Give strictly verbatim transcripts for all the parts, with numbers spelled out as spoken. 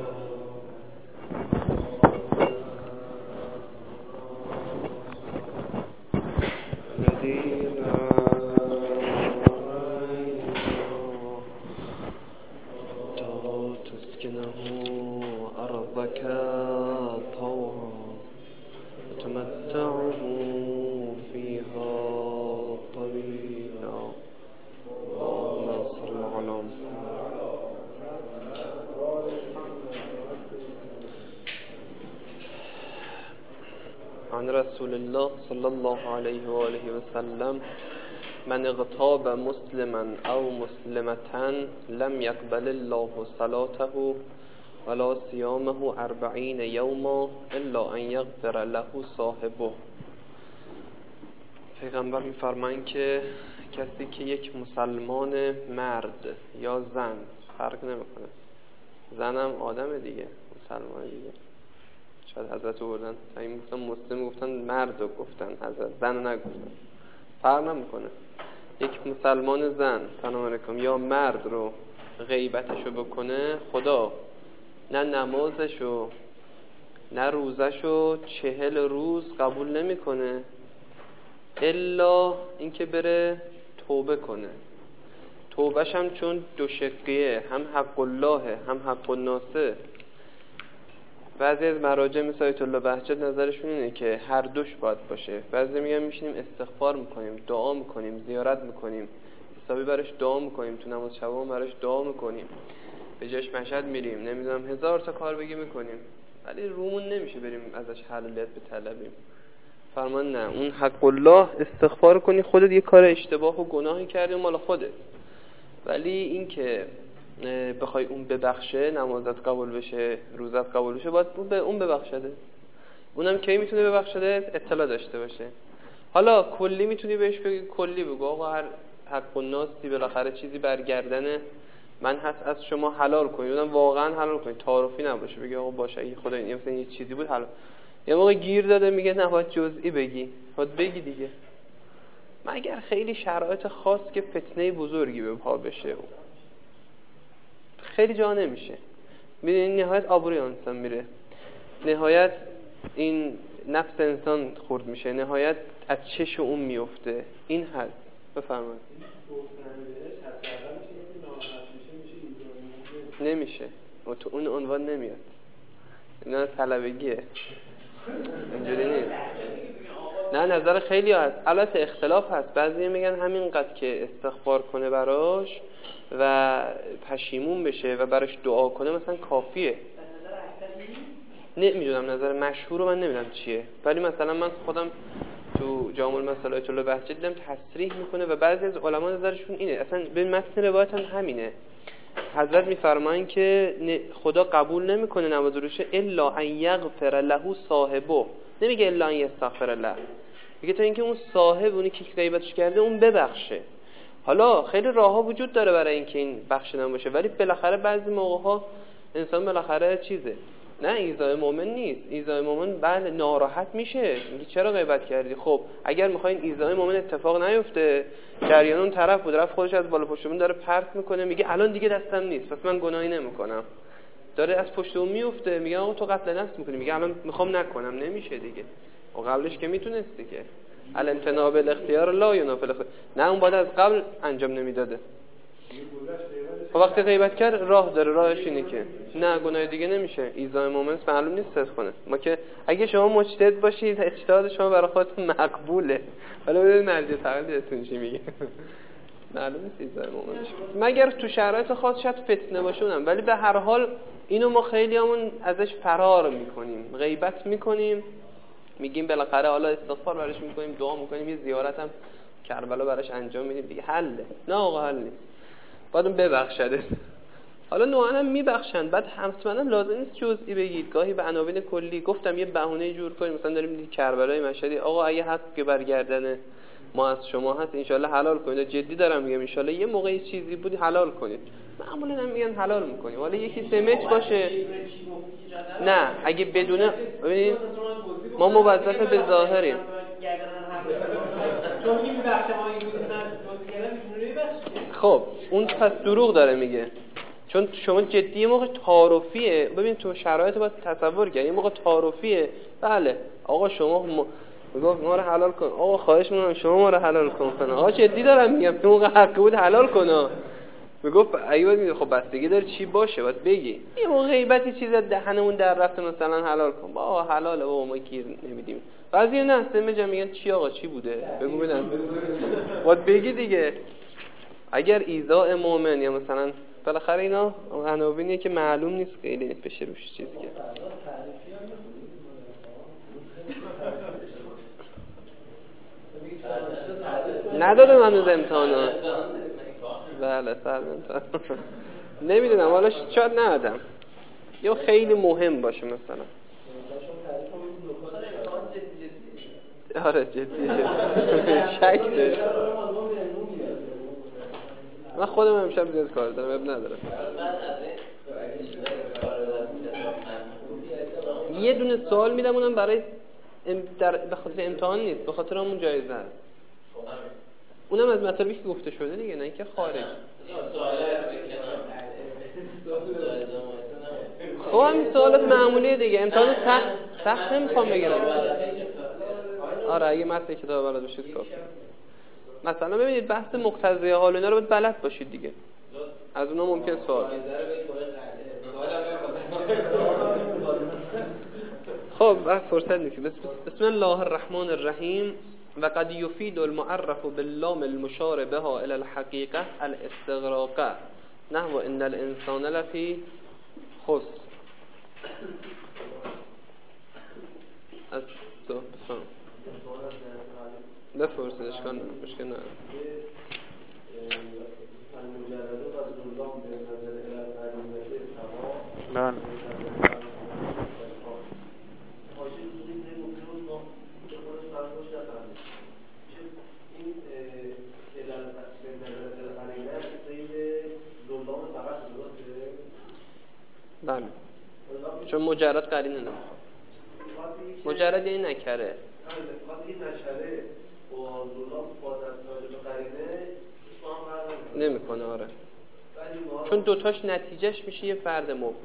عن رسول الله صلی الله علیه و آله و سلم من اغتاب مسلما او مسلمتا لم يقبل الله صلاته ولا صيامه اربعین یوما الا ان یغفر له صاحبه. پیغمبر می‌فرمایند که کسی که یک مسلمان مرد یا زن، فرق نمی‌کنه، زنم آدم دیگه، مسلمان دیگه، شاید حضرت رو بردن این گفتن مسلم گفتن مرد رو گفتن حضرت زن رو نگفتن، فرق نمی‌کنه. یک مسلمان زن سلام علیکم یا مرد رو غیبتشو بکنه، خدا نه نمازشو نه روزشو چهل روز قبول نمیکنه الا اینکه بره توبه کنه. توبهش هم چون دو شقیه، هم حق الله هم حق الناسه. بعضی از مراجع مثل آیت الله بهجت نظرشون اینه که هر دوش باید باشه. بعضی میگن میشینیم استغفار میکنیم، دعا میکنیم، زیارت میکنیم، حسابی براش دعا میکنیم، تو نماز شب براش دعا میکنیم، به جاش مشهد میریم، نمیدونم هزار تا کار بگی میکنیم، ولی رومون نمیشه بریم ازش حلالیت بطلبیم. فرمان نه، اون حق الله استغفار کنی، خودت یه کار اشتباه و گناهی کردی مال خودت، ولی این که بخوای اون ببخشه، نمازت قبول بشه، روزت قبول بشه، باید به اون ببخشده. اونم کی میتونه ببخشده؟ اطلاع داشته باشه. حالا کلی میتونی بهش بگی، کلی بگو آقا هر حق الناسی بالاخره چیزی برگردن من هست، از شما حلال کنید، اونم واقعا حلال کنید، تعارفی نباشه، بگی آقا باشه اگه خدا این مثلا یه چیزی بود حلال. یه موقع گیر داده میگه نه باید جزئی بگی، باید بگی دیگه، مگر خیلی شرایط خاص که فتنه بزرگی به پا بشه، خیلی جا نمیشه. میدونی نهایت آبروی انسان میره، نهایت این نفس انسان خورد میشه، نهایت از چش اون میفته. این هست. بفرمایید. نمیشه و تو اون عنوان نمیاد، اینا طلبگیه، اینجوری نیست. نه نظر خیلی هست، البته اختلاف هست. بعضی میگن همینقدر که استغفار کنه براش و پشیمون بشه و براش دعا کنه مثلا کافیه. نمیدونم نظر مشهور رو من نمیدونم چیه، ولی مثلا من خودم تو جامع المسائل آیت الله بهجت دیدم تصریح میکنه و بعضی از علما نظرشون اینه، اصلا به متن روایت هم همینه. حضرت میفرمایند که خدا قبول نمیکنه نماز روشه الا ان یغفر له صاحبه، نمیگه الا ان یستغفر له، میگه تا اینکه اون صاحب، اونی که غیبتش کرده، اون ببخشه. حالا خیلی راهها وجود داره برای اینکه این بخشیدن باشه، ولی بالاخره بعضی موقع‌ها انسان بالاخره چیزه، نه ایذای مؤمن نیست. ایذای مؤمن بله ناراحت میشه، میگه چرا غیبت کردی؟ خب اگر میخواین ایذای مؤمن اتفاق نیفته، جریان اون طرف بود رفت خودش از بالا پشت اون داره پرت میکنه، میگه الان دیگه دستم نیست پس من گناهی نمیکنم، داره از پشت اون میفته، میگه آقا تو قتل نفس میکنی، میگه الان میخوام نکنم، نمیشه دیگه. و قبلش که میتونستی که الامتناع بالاختیار لا ینافی الاختیار، نه اون بعد از قبل انجام نمیداده. خب وقتی غیبت کرد راه داره، راهش اینه که نه گناه دیگه نمیشه، ایذای مؤمن معلوم نیست صدق کنه. ما که اگه شما مجتهد باشید اجتهاد شما برای خودتون مقبوله، ولی ببینید مرجع تقلیدتون چی میگه، معلوم نیست ایذای مؤمن مگر تو شرایط خاص شاید فتنه باشه اونم، ولی به هر حال اینو ما خیلیامون ازش فرار میکنیم، غیبت میکنیم، میگیم بالاخره حالا استغفار براش میکنیم، دعا میکنیم، یه زیارت هم کربلا براش انجام میدیم دیگه، حله. نه آقا حل نیست، باید اون ببخشده. حالا نوعا هم میبخشن، بعد حتما لازم نیست جزئی بگید، گاهی به عناوین کلی گفتم یه بهونه جور کنیم، مثلا داریم میگیم کربلای مشهدی، آقا اگه حق که برگردن ما از شما هست ان شاءالله حلال کنید، جدی دارم میگم ان شاءالله یه موقعی چیزی بود حلال کنید. معمولا هم میگن حلال میکنیم، حالا یکی سمج باشه، نه اگه بدونه، ببینید ما موظف به ظاهریم، خب اون پس دروغ داره میگه، چون شما جدی یه موقع تعارفیه. ببین تو شرایط باید تصور کنی، یه موقع تعارفیه. بله آقا شما م... میگفت ما رو حلال کن، آقا خواهش میکنم شما ما رو حلال کن فلان. آقا جدی دارم میگم تو موقع حق بود حلال کن. میگفت اگه باید میگه خب بستگی داره چی باشه، باید بگی یه موقع غیبتی چیز دهنمون در رفته مثلا حلال کن، با حلاله بابا ما گیر نمیدیم. بعضی نه سمجا میگن چی آقا چی بوده بگو بدن، باید بگی دیگه. اگر ایذاء مؤمن یا مثلا بالاخره اینا عناوینیه که معلوم نیست خیلی بشه روش چیزی که نداده من از امتحانات. بله سر امتحان نمیدونم حالا شاید ندادم یا خیلی مهم باشه مثلا. آره جدی شک داشت. من خودم امشب زیاد کار دارم اب ندارم. یه دونه سوال میدم اونم برای در به خاطر امتحان نیست، به خاطر همون جایزه است. اونم از مطالبی که گفته شده دیگه، نه اینکه خارج. خب همین سوالات معمولیه دیگه. امتحان سخت سخت نمیخوام بگیرم. آره اگه متن کتاب بلد باشید کافیه. مثلا ببینید بحث مقتضیه حال اینا رو باید بلد باشید دیگه. از اونها ممکن سوال. خب وقت فرصت نیست. بسم الله الرحمن الرحیم. و قد یفید المعرف باللام المشار بها الى الحقیقه الاستغراقه نحو ان الانسان لفی خسر. از تو بفهم بفرستش کن مشکل نداره. بله بله چون مجرد قرینه نه، مجرد یعنی نکره نمیکنه. آره چون دوتاش نتیجهش میشه یه فرد مبهم.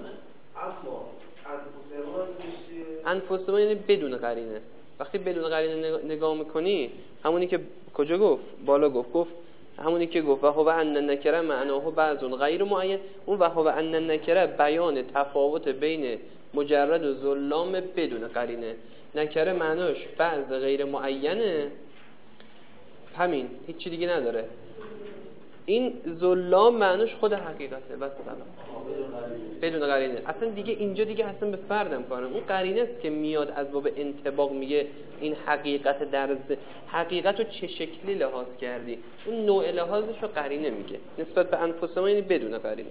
انفسما یعنی بدون قرینه. وقتی بدون قرینه نگاه میکنی همونی که کجا گفت بالا گفت گفت همونی که گفت و هو ان النکره معناه بعض غیر معین. اون و هو ان النکره بیان تفاوت بین مجرد و ظلام بدون قرینه. نکره معناش بعض غیر معینه، همین هیچ چی دیگه نداره. این ظلام معناش خود حقیقته بس سلام بدون قرینه. اصلا دیگه اینجا دیگه اصلا به فردم کارم. اون قرینه است که میاد از باب انطباق میگه این حقیقت در ز... حقیقت رو چه شکلی لحاظ کردی، اون نوع لحاظش رو قرینه میگه نسبت به انفسما، یعنی بدون قرینه.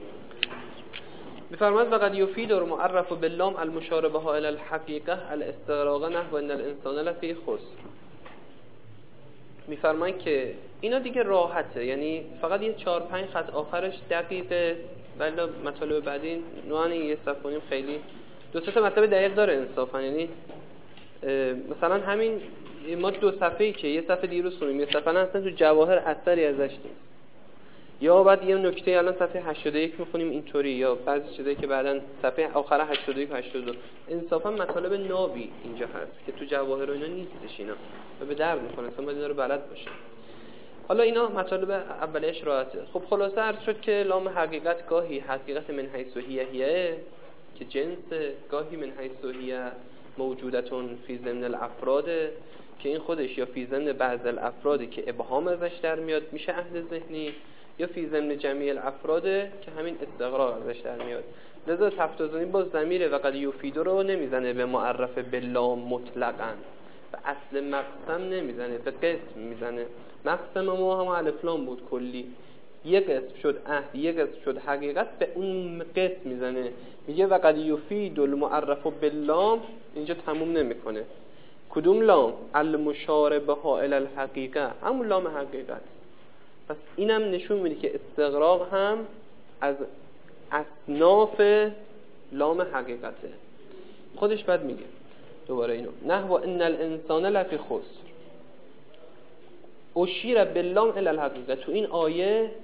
بفرماد وقد یفید المعرف باللام المشار بها الی الحقیقه الاستغراق نحو ان الانسان لفی خسر. میفرمایند که اینا دیگه راحته، یعنی فقط یه چهار پنج خط آخرش دقیقه، ولی مطالب بعدی نوعی یه صفحه کنیم خیلی دو سه تا مطلب دقیق داره انصافا. یعنی مثلا همین ما دو صفحه‌ای که یه صفحه دیروز خوندیم یه صفحه اصلا تو جواهر اثری ازش نیست، یا بعد یه نکته الان صفحه هشتاد و یک میخونیم اینطوری، یا بعضی چیزایی که بعداً صفحه آخر هشتاد و یک و هشتاد و دو انصافا مطالب نابی اینجا هست که تو جواهر و اینا نیستش. اینا و به درد میخوره، اصلا باید اینا رو بلد باشه. حالا اینا مطالب اولیش راحته. خب خلاصه عرض شد که لام حقیقت گاهی حقیقت من حیث هیه هیه که جنس، گاهی من حیث هیه موجودتون فی ضمن الافراد که این خودش یا فی ضمن بعض الافرادی که ابهام ازش در میاد میشه اهل ذهنی، یا فی ضمن جمیع الافراد که همین استغراق ازش در میاد. لذا تفتازانی با ضمیر و قد یفید رو نمیزنه به معرف باللام مطلقاً، و اصل مقسم نمیزنه، به قسم میزنه. مقسم ما هم الف لام بود کلی، یک قسم شد عهد، یک قسم شد حقیقت، به اون قسم میزنه. میگه و قد یفید المعرف باللام، اینجا تموم نمیکنه. کدوم لام؟ المشار بها الی الحقیقه، همون لام حقیقت. پس اینم نشون میده که استغراق هم از اصناف لام حقیقته. خودش بعد میگه دوباره اینو نحو ان الانسان لفی خسر اشیر باللام الی الحقیقه. تو این آیه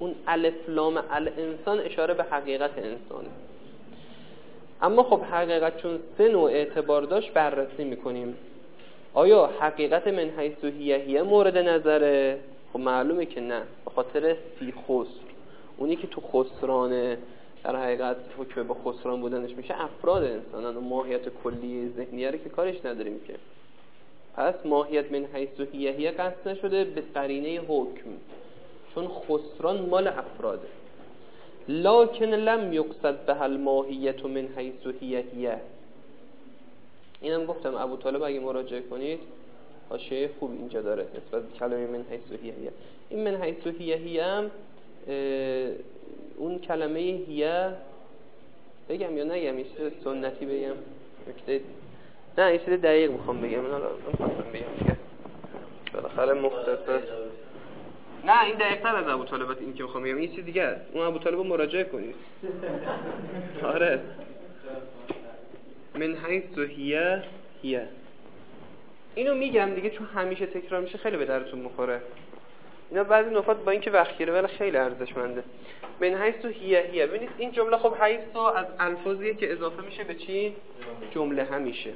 اون الف لام الانسان اشاره به حقیقت انسانه. اما خب حقیقت چون سه نوع اعتبار داشت بررسی میکنیم. آیا حقیقت من حیث هیه هیه مورد نظره؟ خب معلومه که نه، به خاطر فی خسر، اونی که تو خسرانه در حقیقت حکم به خسران بودنش میشه افراد انسانن و ماهیت کلی ذهنیه رو که کارش نداریم که. پس ماهیت من حیث هیه هیه قصد نشده به قرینه حکم، چون خسران مال افراده. لکن لم یقصد به الماهیت من حیث هیه هیه. اینم گفتم ابو طالب اگه مراجعه کنید حاشیه خوب اینجا داره نسبت به کلمه من حیث هیه هیه. این من حیث هیه هیه هم اون کلمه هیه بگم یا نگم، یه چیز سنتی بگم نکته، نه یه چیز دقیق میخوام بگم، من نمیخواستم بگم که بالاخره مختصر، نه این دقیق تر از ابو طالبات این که میخوام بگم، این چیز دیگه است. اون ابو طالب مراجعه کنید. آره من حیث هیه هیه اینو میگم دیگه چون همیشه تکرار میشه خیلی به درتون میخوره. اینا بعضی نکات با اینکه وقت گیره ولی خیلی ارزشمنده. من حیث هیه هیه، ببینید این جمله خب حیث از الفاظیه که اضافه میشه به چی؟ جمله همیشه.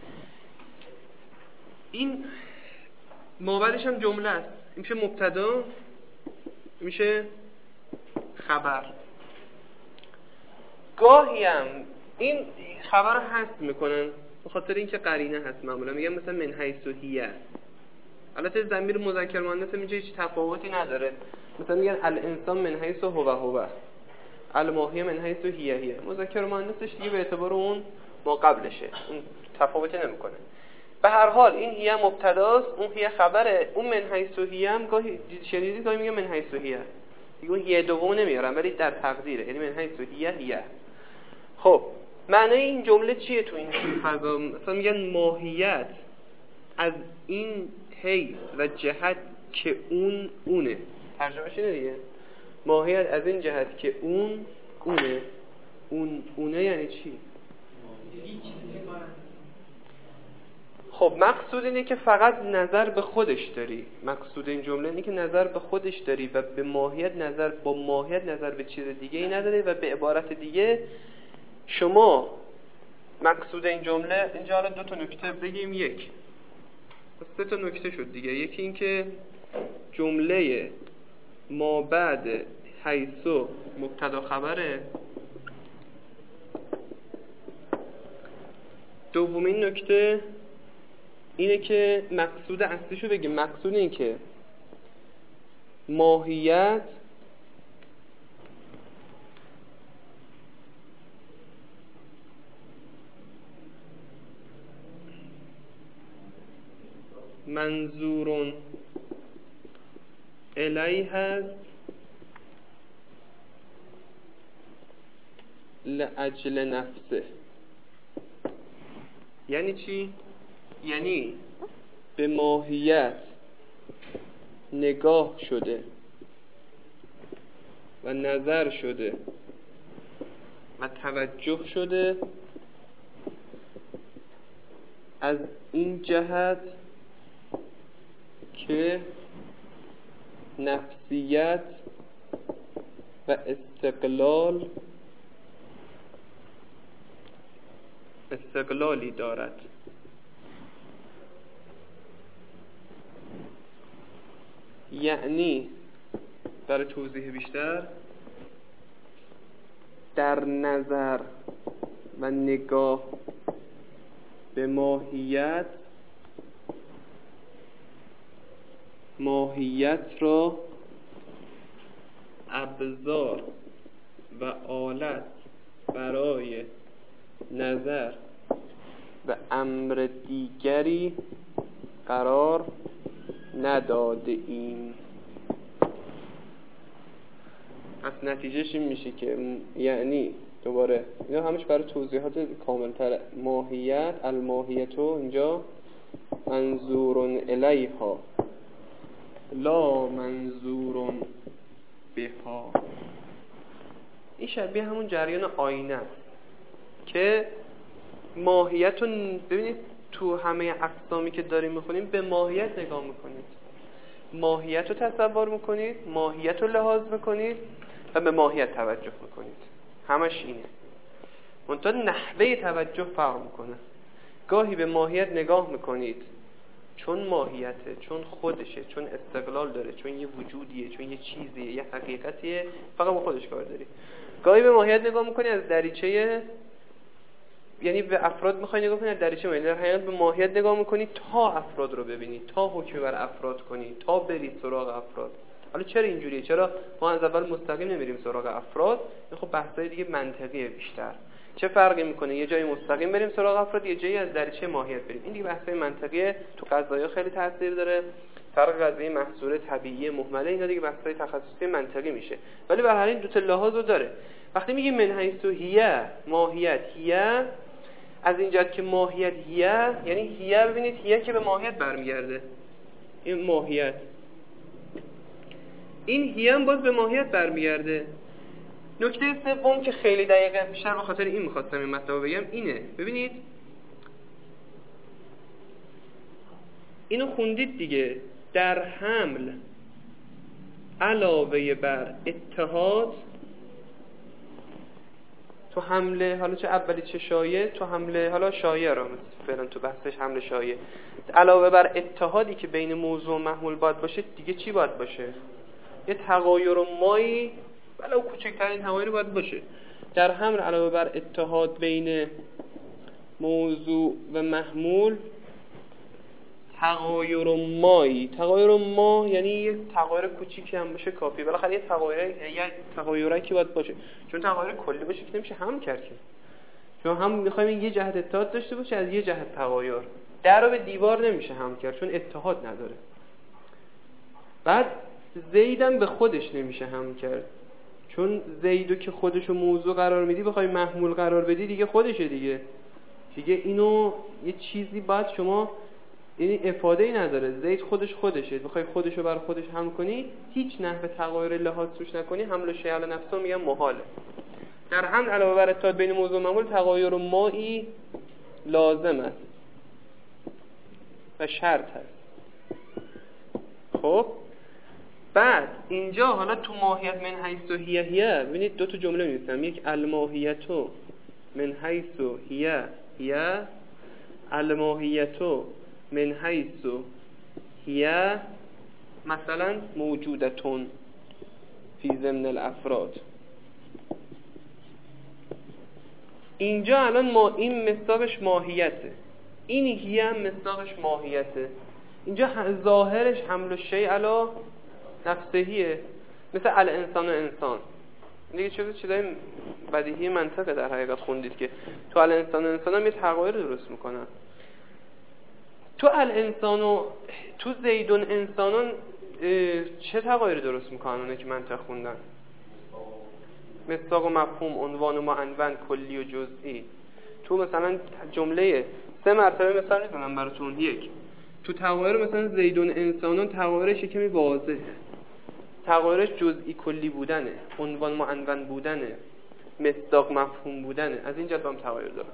این مابعدش هم جمله است، این میشه مبتدا، میشه خبر. گاهی هم این خبر رو حذف میکنن به خاطر اینکه قرینه هست، معمولا میگن مثلا من حیث هیه. البته ضمیر مذکر مؤنث اینجا هیچ تفاوتی نداره، مثلا میگن الانسان من حیث هو هو، الماهی من حیث هیه هیه. مذکر مؤنثش دیگه به اعتبار اون ما قبلشه، اون تفاوتی نمیکنه. به هر حال این هیه مبتداست، اون هیه خبره. اون من حیث هیه هم گاهی شنیدید گاهی میگه من حیث هیه، دیگه اون هیه دوم نمیارن ولی در تقدیره، یعنی من حیث هیه هیه. خب معنی این جمله چیه تو این فضا؟ مثلا میگن ماهیت از این حیث و جهت که اون اونه. ترجمهش اینه دیگه، ماهیت از این جهت که اون اونه. اون اونه یعنی چی؟ خب مقصود اینه که فقط نظر به خودش داری. مقصود این جمله اینه که نظر به خودش داری و به ماهیت نظر با ماهیت نظر به چیز دیگه ای نداری. و به عبارت دیگه شما مقصود این جمله اینجا حالا دو تا نکته بگیم. یک سه تا نکته شد دیگه. یکی این که جمله ما بعد حیثو مبتدا خبره. دومین نکته اینه که مقصود اصلیشو بگیم. مقصود اینه که ماهیت منظورون الیه هست لأجل نفسه. یعنی چی؟ یعنی به ماهیت نگاه شده و نظر شده و توجه شده از این جهت که نفسیت و استقلال استقلالی دارد. یعنی برای توضیح بیشتر، در نظر و نگاه به ماهیت، ماهیت را ابزار و آلت برای نظر و امر دیگری قرار نداده ایم. پس نتیجهش این میشه که یعنی دوباره اینا همش برای توضیحات کاملتر. ماهیت الماهیتو اینجا منظورون الیها لا منظورون بها. این شبیه همون جریان آینه است که ماهیت رو ببینید تو همه اقسامی که داریم میخونیم به ماهیت نگاه میکنید. ماهیت رو تصور میکنید، ماهیت رو لحاظ میکنید و به ماهیت توجه میکنید. همش اینه. منتها نحوه توجه فرق میکنه. گاهی به ماهیت نگاه میکنید چون ماهیته، چون خودشه، چون استقلال داره، چون یه وجودیه، چون یه چیزیه، یه حقیقتیه، فقط با خودش کار داری. گاهی به ماهیت نگاه میکنی از دریچه، یعنی به افراد میخوای نگاه کنی از دریچه ماهیت، در حقیقت به ماهیت نگاه میکنی تا افراد رو ببینی، تا حکم بر افراد کنی، تا بری سراغ افراد. حالا چرا اینجوریه؟ چرا ما از اول مستقیم نمیریم سراغ افراد؟ این خب بحثای دیگه منطقیه بیشتر. چه فرقی میکنه یه جایی مستقیم بریم سراغ افراد، یه جایی از دریچه ماهیت بریم؟ این دیگه بحثای منطقیه، تو قضایا خیلی تاثیر داره. فرق قضیه محصول طبیعی مهمله، اینا دیگه بحثای تخصصی منطقی میشه. ولی به هر حال دو تا لحاظو داره. وقتی میگیم من حیث هیه، ماهیت هیه، از این جهت که ماهیت هیه، یعنی هیه، ببینید هیه که به ماهیت برمیگرده، این ماهیت، این هیه هم باز به ماهیت برمیگرده. نکته سوم که خیلی دقیقه، بیشتر به خاطر این میخواستم این مطلب بگم، اینه. ببینید اینو خوندید دیگه، در حمل علاوه بر اتحاد، تو حمله، حالا چه اولی چه شایع، تو حمله، حالا شایع رو فعلا تو بحثش حمله شایع، علاوه بر اتحادی که بین موضوع و محمول باید باشه، دیگه چی باید باشه؟ یه تغایر و مایی ولو کوچکترین تغییری باید باشه. در حمل علاوه بر اتحاد بین موضوع و محمول، تغایر و مایی، تغایر و ما یعنی یه تغایر کوچیکی هم باشه کافیه. بالاخره یه تغایر، یه تغایری که باید باشه، چون تغایر کلی باشه که نمیشه هم کرد که، چون هم میخوایم یه جهت اتحاد داشته باشه از یه جهت تغایر. در رو به دیوار نمیشه هم کرد چون اتحاد نداره. بعد زیدم به خودش نمیشه هم کرد، چون زیدو که خودشو موضوع قرار میدی بخوای محمول قرار بدی دیگه خودشه دیگه دیگه اینو یه چیزی باید شما، یعنی افاده ای نداره. زید خودش خودشه، بخوای خودشو بر خودش هم کنی، هیچ نحوه تغایر لحاظ توش نکنی، حمل و شیء علی نفسه میگن محاله. در حمل علاوه بر اتحاد بین موضوع و محمول، تغایر مایی لازم است و شرط هست. خب بعد اینجا حالا تو ماهیت من حیث و هیه هیه، ببینید دو تا جمله می‌نویسم، یک الماهیتو من حیث و هیه هیه، الماهیتو من حیث و هیه مثلا موجودتون فی ضمن الافراد. اینجا الان ما این مصداقش ماهیته، این هیه هم مصداقش ماهیته. اینجا ظاهرش حمل الشیء علی نفسهیه، مثل الانسان و انسان دیگه. چیزی چیزای بدیهی منطقه در حقیقت خوندید که تو الانسان و انسان هم یه تغایر درست میکنن. تو الانسان و تو زیدون انسانان چه تغایر درست میکنن اونه که منطق خوندن؟ مصداق و مفهوم، عنوان و معنون، کلی و جزئی. تو مثلا جمله سه مرتبه مثلا میزنم براتون. یک، تو تغایر مثلا زیدون انسانان تغایرش کمی واضحه، تغایرش جزئی کلی بودنه، عنوان معنون بودنه، مصداق مفهوم بودنه، از این جهت هم تغایر داره.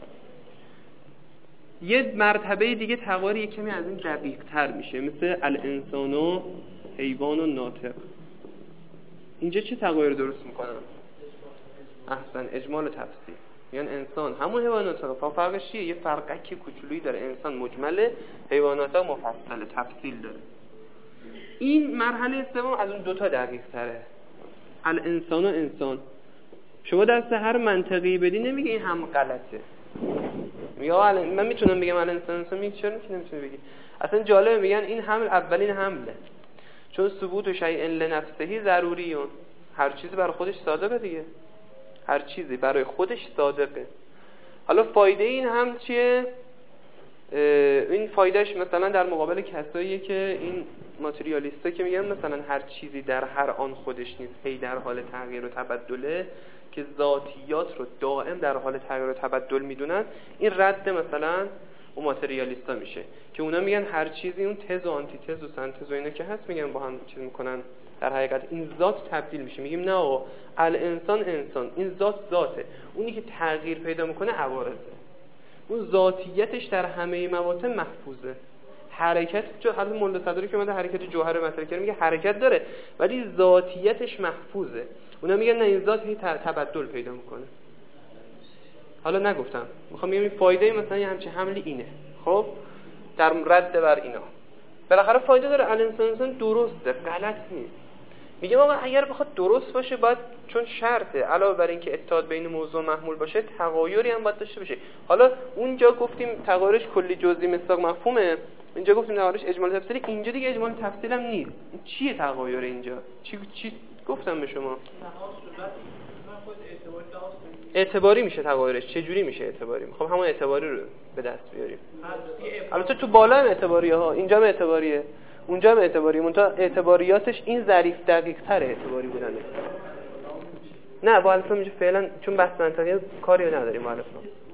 یه مرتبه دیگه تغایر کمی از این دقیق تر میشه، مثل الانسان و حیوان و ناطق. اینجا چه تغایر درست میکنن؟ احسن، اجمال و تفصیل. یعنی انسان همون حیوانات، فقط فرقش چیه؟ یه فرقکی کوچولویی داره، انسان مجمله، حیوانات مفصل تفصیل داره. این مرحله سوم از اون دوتا دقیق تره، الانسان و انسان. شما دست هر منطقی بدی نمیگه این هم غلطه، میگه من میتونم بگم الانسان انسان، میگه چرا نمیتونی بگی؟ اصلا جالبه، میگن این حمل اولین حمله، چون ثبوت شیء لنفسه ضروریه، هر چیزی برای خودش صادقه دیگه، هر چیزی برای خودش صادقه. حالا فایده این هم چیه؟ این فایدهش مثلا در مقابل کساییه که این ماتریالیستا که میگن مثلا هر چیزی در هر آن خودش نیست، هی در حال تغییر و تبدله، که ذاتیات رو دائم در حال تغییر و تبدل میدونن. این رد مثلا اون ماتریالیستا میشه که اونا میگن هر چیزی، اون تز و آنتی تز و سنتز و اینا که هست، میگن با هم چیز میکنن، در حقیقت این ذات تبدیل میشه. میگیم نه آقا، الانسان انسان، این ذات ذاته، اونی که تغییر پیدا میکنه عوارضه، اون ذاتیتش در همه مواطن محفوظه. حرکت جو حالا مولا صدری که اومده حرکت جوهر مطرح کرده میگه حرکت داره ولی ذاتیتش محفوظه. اونا میگن نه این ذات هی تبدل پیدا میکنه. حالا نگفتم میخوام بگم این فایده مثلا یه همچین حملی اینه. خب در رد بر اینا بالاخره فایده داره. الانسان انسان درسته، غلط نیست. میگه آقا اگر بخواد درست باشه باید، چون شرطه علاوه بر اینکه اتحاد بین موضوع و محمول باشه تغایری هم باید داشته باشه. حالا اونجا گفتیم تغایرش کلی جزئی مصداق مفهومه، اینجا گفتیم تغایرش اجمال تفصیلی، اینجا دیگه اجمال تفصیل هم نیست. چیه تغایر اینجا؟ چی چی گفتم به شما؟ اعتباری میشه تغایرش. چه جوری میشه اعتباری؟ خب همون اعتباری رو به دست بیاریم. البته تو بالا هم اعتباریه ها، اینجا هم اعتباریه، اونجا هم اعتباریه، منتها اعتباریاتش این ظریف دقیق تر اعتباری بودنه. نه با الفا میشه فعلا چون بحث منطقی کاری نداریم با الفا.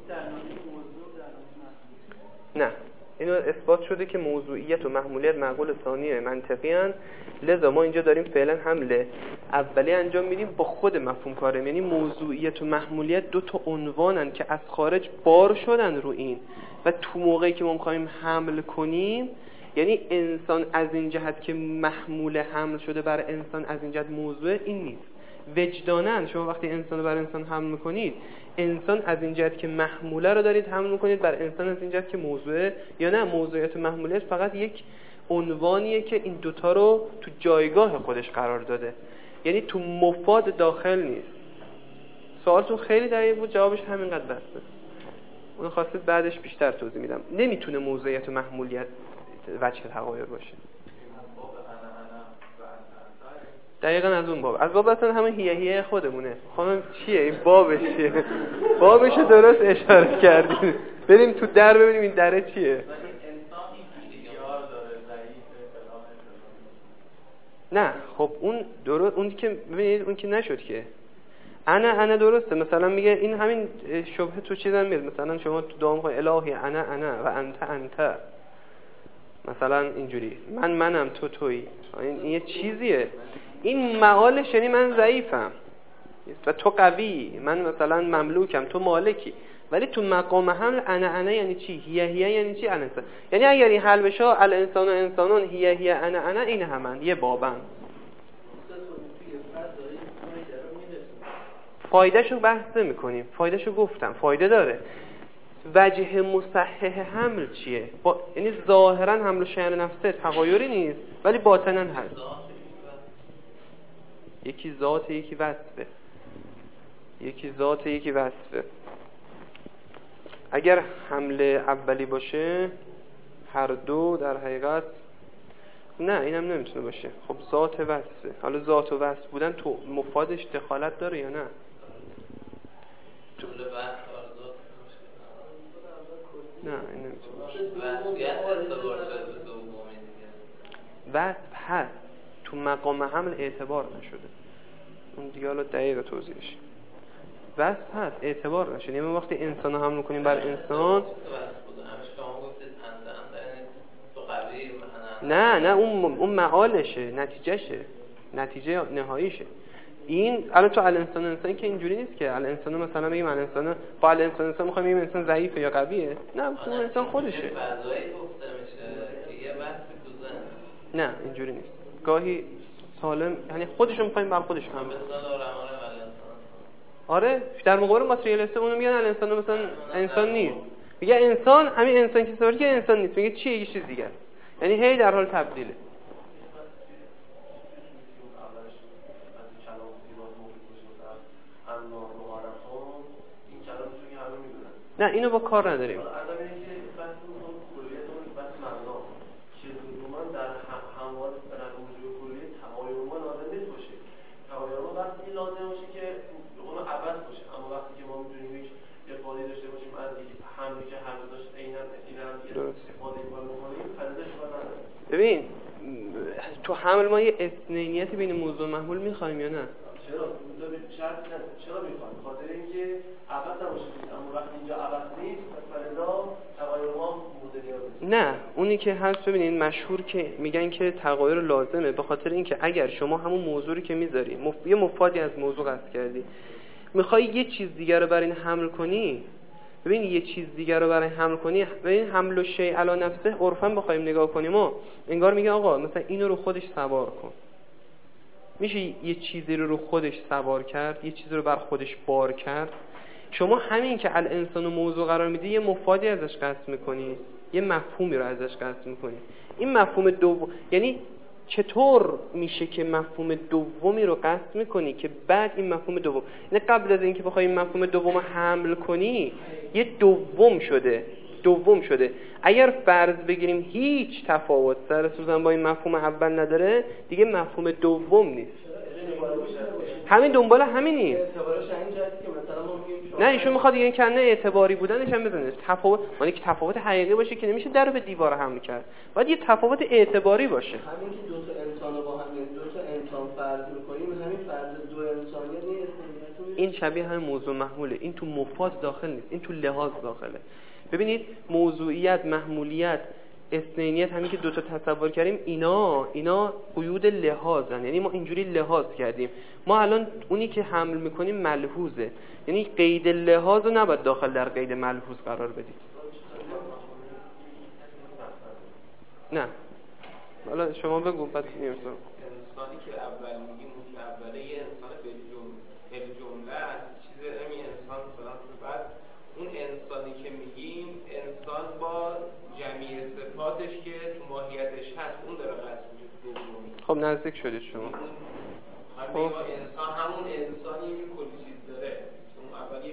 نه اینو اثبات شده که موضوعیت و محمولیت معقول ثانی منطقی ان، لذا ما اینجا داریم فعلا حمله اولی انجام میدیم با خود مفهوم کاریم. یعنی موضوعیت و محمولیت دو تا عنوانن که از خارج بار شدن رو این و تو موقعی که ما می‌خوایم حمل کنیم، یعنی انسان از این جهت که محمول حمل شده بر انسان از این جهت موضوع این نیست. وجداناً شما وقتی انسان رو بر انسان حمل میکنید، انسان از این جهت که محموله رو دارید حمل میکنید بر انسان از این جهت که موضوعه، یا نه موضوعیت و محمولیت فقط یک عنوانیه که این دوتا رو تو جایگاه خودش قرار داده، یعنی تو مفاد داخل نیست. سوالتون خیلی دقیق بود، جوابش همینقدر بسته. اون خواستید بعدش بیشتر توضیح میدم. نمیتونه موضوعیت و محمولیت وجه تغایر باشه. دقیقاً از اون باب. از باب اصلا همه هیه هیه خودمونه. خانم چیه این بابش چیه؟ بابش درست اشاره کردیم. بریم تو در ببینیم این دره چیه. نه خب اون درست، اون که ببینید اون که نشد که. انا انا درسته. مثلا میگه این همین شبهه تو چیزا میاد. مثلا شما تو دعا میخوای الهی انا انا و انت انت، مثلا اینجوری من منم تو تویی. این یه چیزیه. این معالش یعنی من ضعیفم و تو قوی، من مثلا مملوکم تو مالکی. ولی تو مقام حمل انا انا یعنی چی؟ هیه هیه یعنی چی؟ الانسان. یعنی اگر این حل بشه الانسان و انسانون هیه هیه انا انا این همن، یه بابن. فایدهشو بحث میکنیم. فایدهشو گفتم فایده داره. وجه مصحح حمل چیه؟ با... یعنی ظاهرا حمل و شأن نفسه تغایری نیست ولی باطنا هست. یکی ذات یکی وصفه. یکی ذات یکی وصفه. اگر حمله اولی باشه هر دو در حقیقت نه، اینم نمیتونه باشه. خب ذات وصفه. حالا ذات و وصف بودن تو مفادش دخالت داره یا نه؟ نه این نمیتونه باشه. وصف هست تو مقام حمل اعتبار نشده. اون دیگه حالا دقیق توضیحش. وصف هست اعتبار نشده. یعنی ما وقتی انسان رو حمل میکنیم بر انسان نه نه اون اون معالشه، نتیجهشه، نتیجه نهاییشه. این الان تو الانسان انسان که اینجوری نیست که الانسان مثلا بگیم الانسان با الانسان انسان میخوایم بگیم انسان ضعیفه یا قویه. نه اون انسان خودشه. فضایی گفته میشه که یه وصفی تو ذهن. نه اینجوری نیست. گاهی سالم یعنی خودشون میخوایم بر خودش هم. آره در مقابل ماتریالیست اونو میگن الانسان مثلا انسان نیست. میگه انسان همین انسان که سواری که انسان نیست، میگه چیه؟ یه چیز دیگه است. یعنی هی در حال تبدیله. نه اینو با کار نداریم. ببین تو حمل ما یه اثنینیت بین موضوع و محمول میخوایم یا نه؟ چرا؟ شرط چرا میخوایم؟ خاطر اینکه عبث نباشه، اما وقتی اینجا عبث نیست فلذا تغایر ما موضوع نه اونی که هست. ببینید مشهور که میگن که تغایر لازمه به خاطر اینکه اگر شما همون موضوع رو که میذاری مف... یه مفادی از موضوع قصد کردی، میخوای یه چیز دیگر رو بر این حمل کنی، ببین یه چیز دیگر رو برای حمل کنی، ببین حمل و شیء علی نفسه عرفاً بخوایم نگاه کنیم ما انگار میگه آقا مثلا اینو رو خودش سوار کن. میشه یه چیزی رو رو خودش سوار کرد، یه چیزی رو بر خودش بار کرد. شما همین که الانسان و موضوع قرار میدی یه مفادی ازش قصد میکنی، یه مفهومی رو ازش قصد میکنی. این مفهوم دوم، یعنی چطور میشه که مفهوم دومی رو قصد میکنی که بعد این مفهوم دوم، نه قبل از اینکه بخوای این مفهوم دوم رو حمل کنی یه دوم شده دوم شده اگر فرض بگیریم هیچ تفاوت سر سوزن با این مفهوم اول نداره، دیگه مفهوم دوم نیست. همین دنبال همینی. اعتبارش این جهتی که مثلا ما میگیم نه ایشون میخواد یه کنه اعتباری بودنش هم بزنه. تفاوت معنی که تفاوت حقیقی باشه که نمیشه در به دیوار حمل کرد. باید یه تفاوت اعتباری باشه. همین که دو تا انسان رو با هم دو تا انسان فرض می‌کنیم، همین فرض دو انسانیت نیست. این شبیه همین موضوع محموله. این تو مفاد داخل نیست، این تو لحاظ داخله. ببینید موضوعیت، محمولیت، اثنینیت، همین که دو تا تصور کردیم، اینا اینا قیود لحاظن. یعنی ما اینجوری لحاظ کردیم. ما الان اونی که حمل میکنیم ملحوظه، یعنی قید لحاظ رو نباید داخل در قید ملحوظ قرار بدیم. نه حالا شما بگو بعد میرسم. انسانی که اول میگیم اون که اوله یه انسان به جمله است، چیز همین انسان مثلا بعد اون انسانی که میگیم انسان با جمعی صفاتش که تو ماهیتش هست اون داره قصد میشه دومی. خب نزدیک شدید شما. خب انسان همون انسانی که کلی چیز داره، اون اولی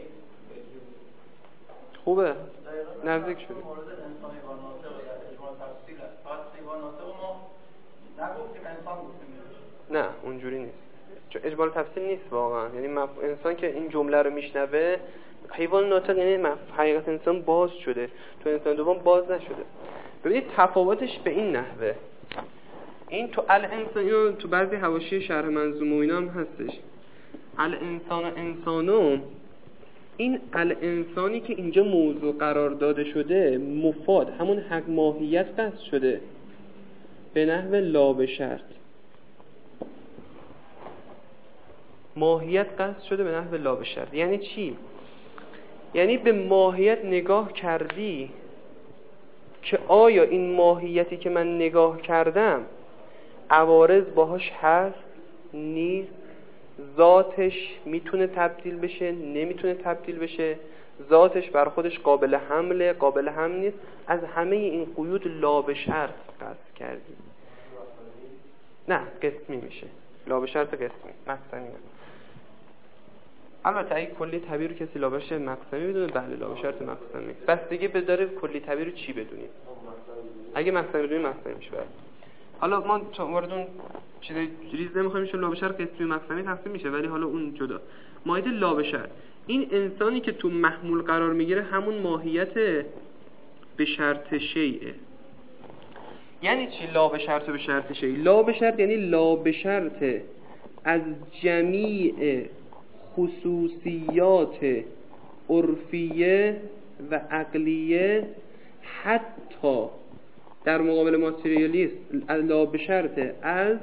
خوبه نزدیک شدید. مورد انسان حیوان ناطق و اجماع تفصیل است. فقط حیوان ناطق ما نگفتیم، انسان گفتیم. نه اونجوری نیست، چون اجمال تفصیل نیست واقعا. یعنی مف... انسان که این جمله رو میشنوه، حیوان ناطق یعنی مف... حقیقت انسان باز شده، تو انسان دوم باز نشده. ببینید تفاوتش به این نحوه، این تو الانسان، تو بعضی حواشی شرح منظومه و اینا هم هستش، الانسان و انسانو، این الانسانی که اینجا موضوع قرار داده شده مفاد همون حق ماهیت قصد شده به نحو لا به شرط. ماهیت قصد شده به نحو لا به شرط. یعنی چی؟ یعنی به ماهیت نگاه کردی که آیا این ماهیتی که من نگاه کردم عوارض باهاش هست نیست، ذاتش میتونه تبدیل بشه نمیتونه تبدیل بشه، ذاتش بر خودش قابل حمله قابل حمل نیست. از همه این قیود لا به شرط قصد کردی. نه قسمی میشه، لا به شرط قسمی، مقسمی نه. البته اگه کلی تعبیر رو کسی لا به شرط مقسمی بدونه، بله لا به شرط مقسمی. بس دیگه بداره کلی تعبیر رو چی بدونیم. اگه مقسمی بدونیم مقسمی میشه. بله حالا ما وارد اون چیز ریز نمیخوایم، چون لا به شرط قسمی مقسمی تقسیم میشه، ولی حالا اون جدا. ماهیت لا به شرط، این انسانی که تو محمول قرار میگیره همون ماهیت به شرط شیء. یعنی چی لا به شرط به شرط شیء؟ لا به شرط یعنی لا به شرط از جمیع خصوصیات عرفیه و عقلیه، حتی در مقابل ماتریالیست لا به شرط از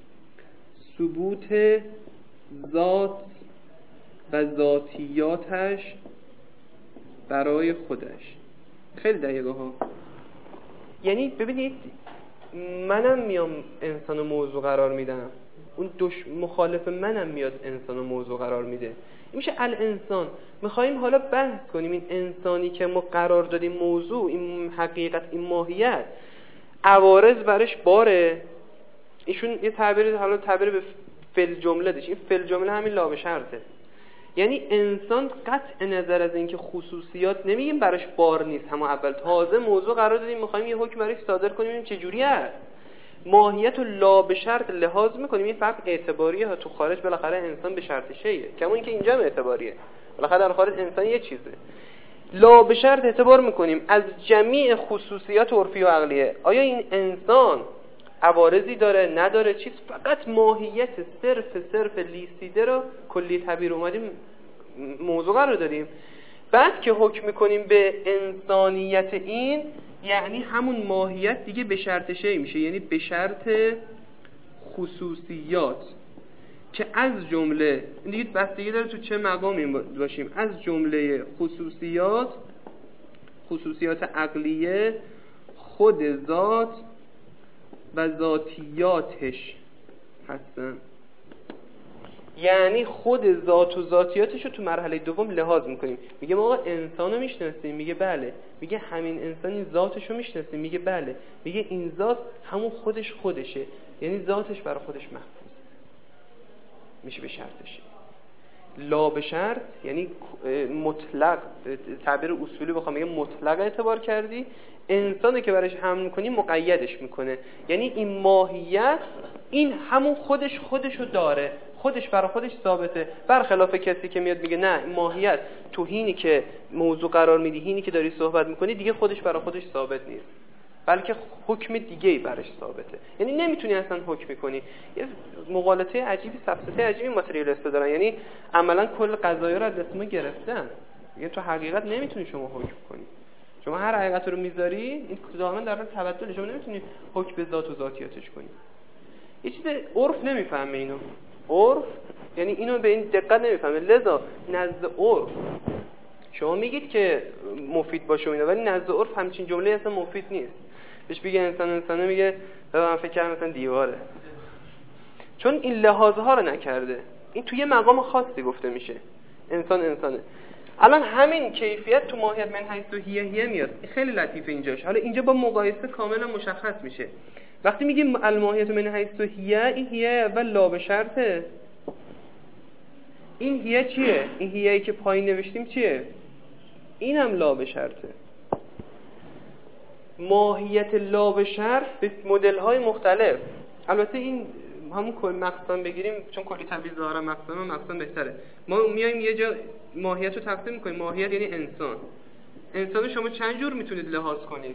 ثبوت ذات و ذاتیاتش برای خودش. خیلی دقیقه ها. یعنی ببینید منم میام انسان موضوع قرار میدم، اون دوش مخالف منم میاد انسان موضوع قرار میده. این میشه الانسان. میخواییم حالا بحث کنیم این انسانی که ما قرار دادیم موضوع، این حقیقت، این ماهیت، عوارض برش باره. ایشون یه تعبیر، حالا تعبیر به فعل جمله داشت، این فعل جمله همین لا به شرطه. یعنی انسان قطع نظر از اینکه خصوصیات نمیگیم براش بار نیست، همون اول تازه موضوع قرار دادیم میخوایم یه حکم براش صادر کنیم این چه جوری است. ماهیت و لا به شرط لحاظ میکنیم. این فقط اعتباریه ها، تو خارج بالاخره انسان به شرط شیء، کما اینکه اینجا هم اعتباریه، بالاخره در خارج انسان یه چیزه. لا به شرط اعتبار میکنیم از جمیع خصوصیات عرفی و عقلیه. آیا این انسان عوارضی داره نداره، چیز فقط ماهیت صرف صرف لیستیده رو کلی تعبیر اومدیم موضوع قرار دادیم. بعد که حکم میکنیم به انسانیت این، یعنی همون ماهیت دیگه به شرط شیء میشه، یعنی به شرط خصوصیات. که از جمله دیگه بستگی داره تو چه مقامی باشیم، از جمله خصوصیات خصوصیات عقلیه خود ذات و ذاتیاتش هستن. یعنی خود ذات و ذاتیاتش رو تو مرحله دوم لحاظ میکنیم. میگه ما آقا انسان رو میشناسیم، میگه بله. میگه همین انسان این ذاتش رو میشناسیم، میگه بله. میگه این ذات همون خودش خودشه، یعنی ذاتش برای خودش محفوظ میشه به شرطشه. لا به شرط یعنی مطلق، تعبیر اصولی بخوام بگم مطلق اعتبار کردی، انسانی که برایش حمل میکنی مقیدش میکنه، یعنی این ماهیت این همون خودش خودشو داره، خودش برای خودش ثابته، برخلاف کسی که میاد میگه نه این ماهیت تو هینی که موضوع قرار میدی، هینی که داری صحبت میکنی دیگه خودش برای خودش ثابت نیست، بلکه حکم دیگه‌ای برش ثابته. یعنی نمیتونی اصلا حکم کنی. یه مغالطه عجیبی، سفسطه عجیبی ماتریالیست‌ها دارن، یعنی عملاً کل قضایا رو از دست ما گرفتن. یعنی تو حقیقت نمیتونی شما حکم کنی. شما هر حقیقت رو میذاری این دائما در حال تبدل، شما نمیتونی حکم به ذات و ذاتیاتش کنی. یه چیز عرف نمیفهمه اینو. عرف یعنی اینو به این دقت نمیفهمه، لذا نزد عرف شما میگید که مفید باشه اینا، ولی نزد عرف همچین جمله اصلا مفید نیست. بهش بگه انسان انسانه، میگه من فکر کردم مثلا دیواره، چون این لحاظها رو نکرده. این توی مقام خاصی گفته میشه انسان انسانه. الان همین کیفیت تو ماهیت من حیث و هیه هیه میاد، خیلی لطیفه اینجاش. حالا اینجا با مقایسه کاملا مشخص میشه. وقتی میگیم الماهیت من حیث و هیه، این هیه اول لا به شرطه. این هیه چیه؟ این هیه‌ای که پایین نوشتیم چیه؟ این هم لا به شرطه. ماهیت لا به شرط به مدل‌های مختلف. البته این همون کل مقسم بگیریم، چون کلی تبعیض داره مقسم مقسم بهتره. ما میایم یه جا ماهیت رو تقسیم می‌کنیم. ماهیت یعنی انسان. انسان شما چند جور میتونید لحاظ کنید؟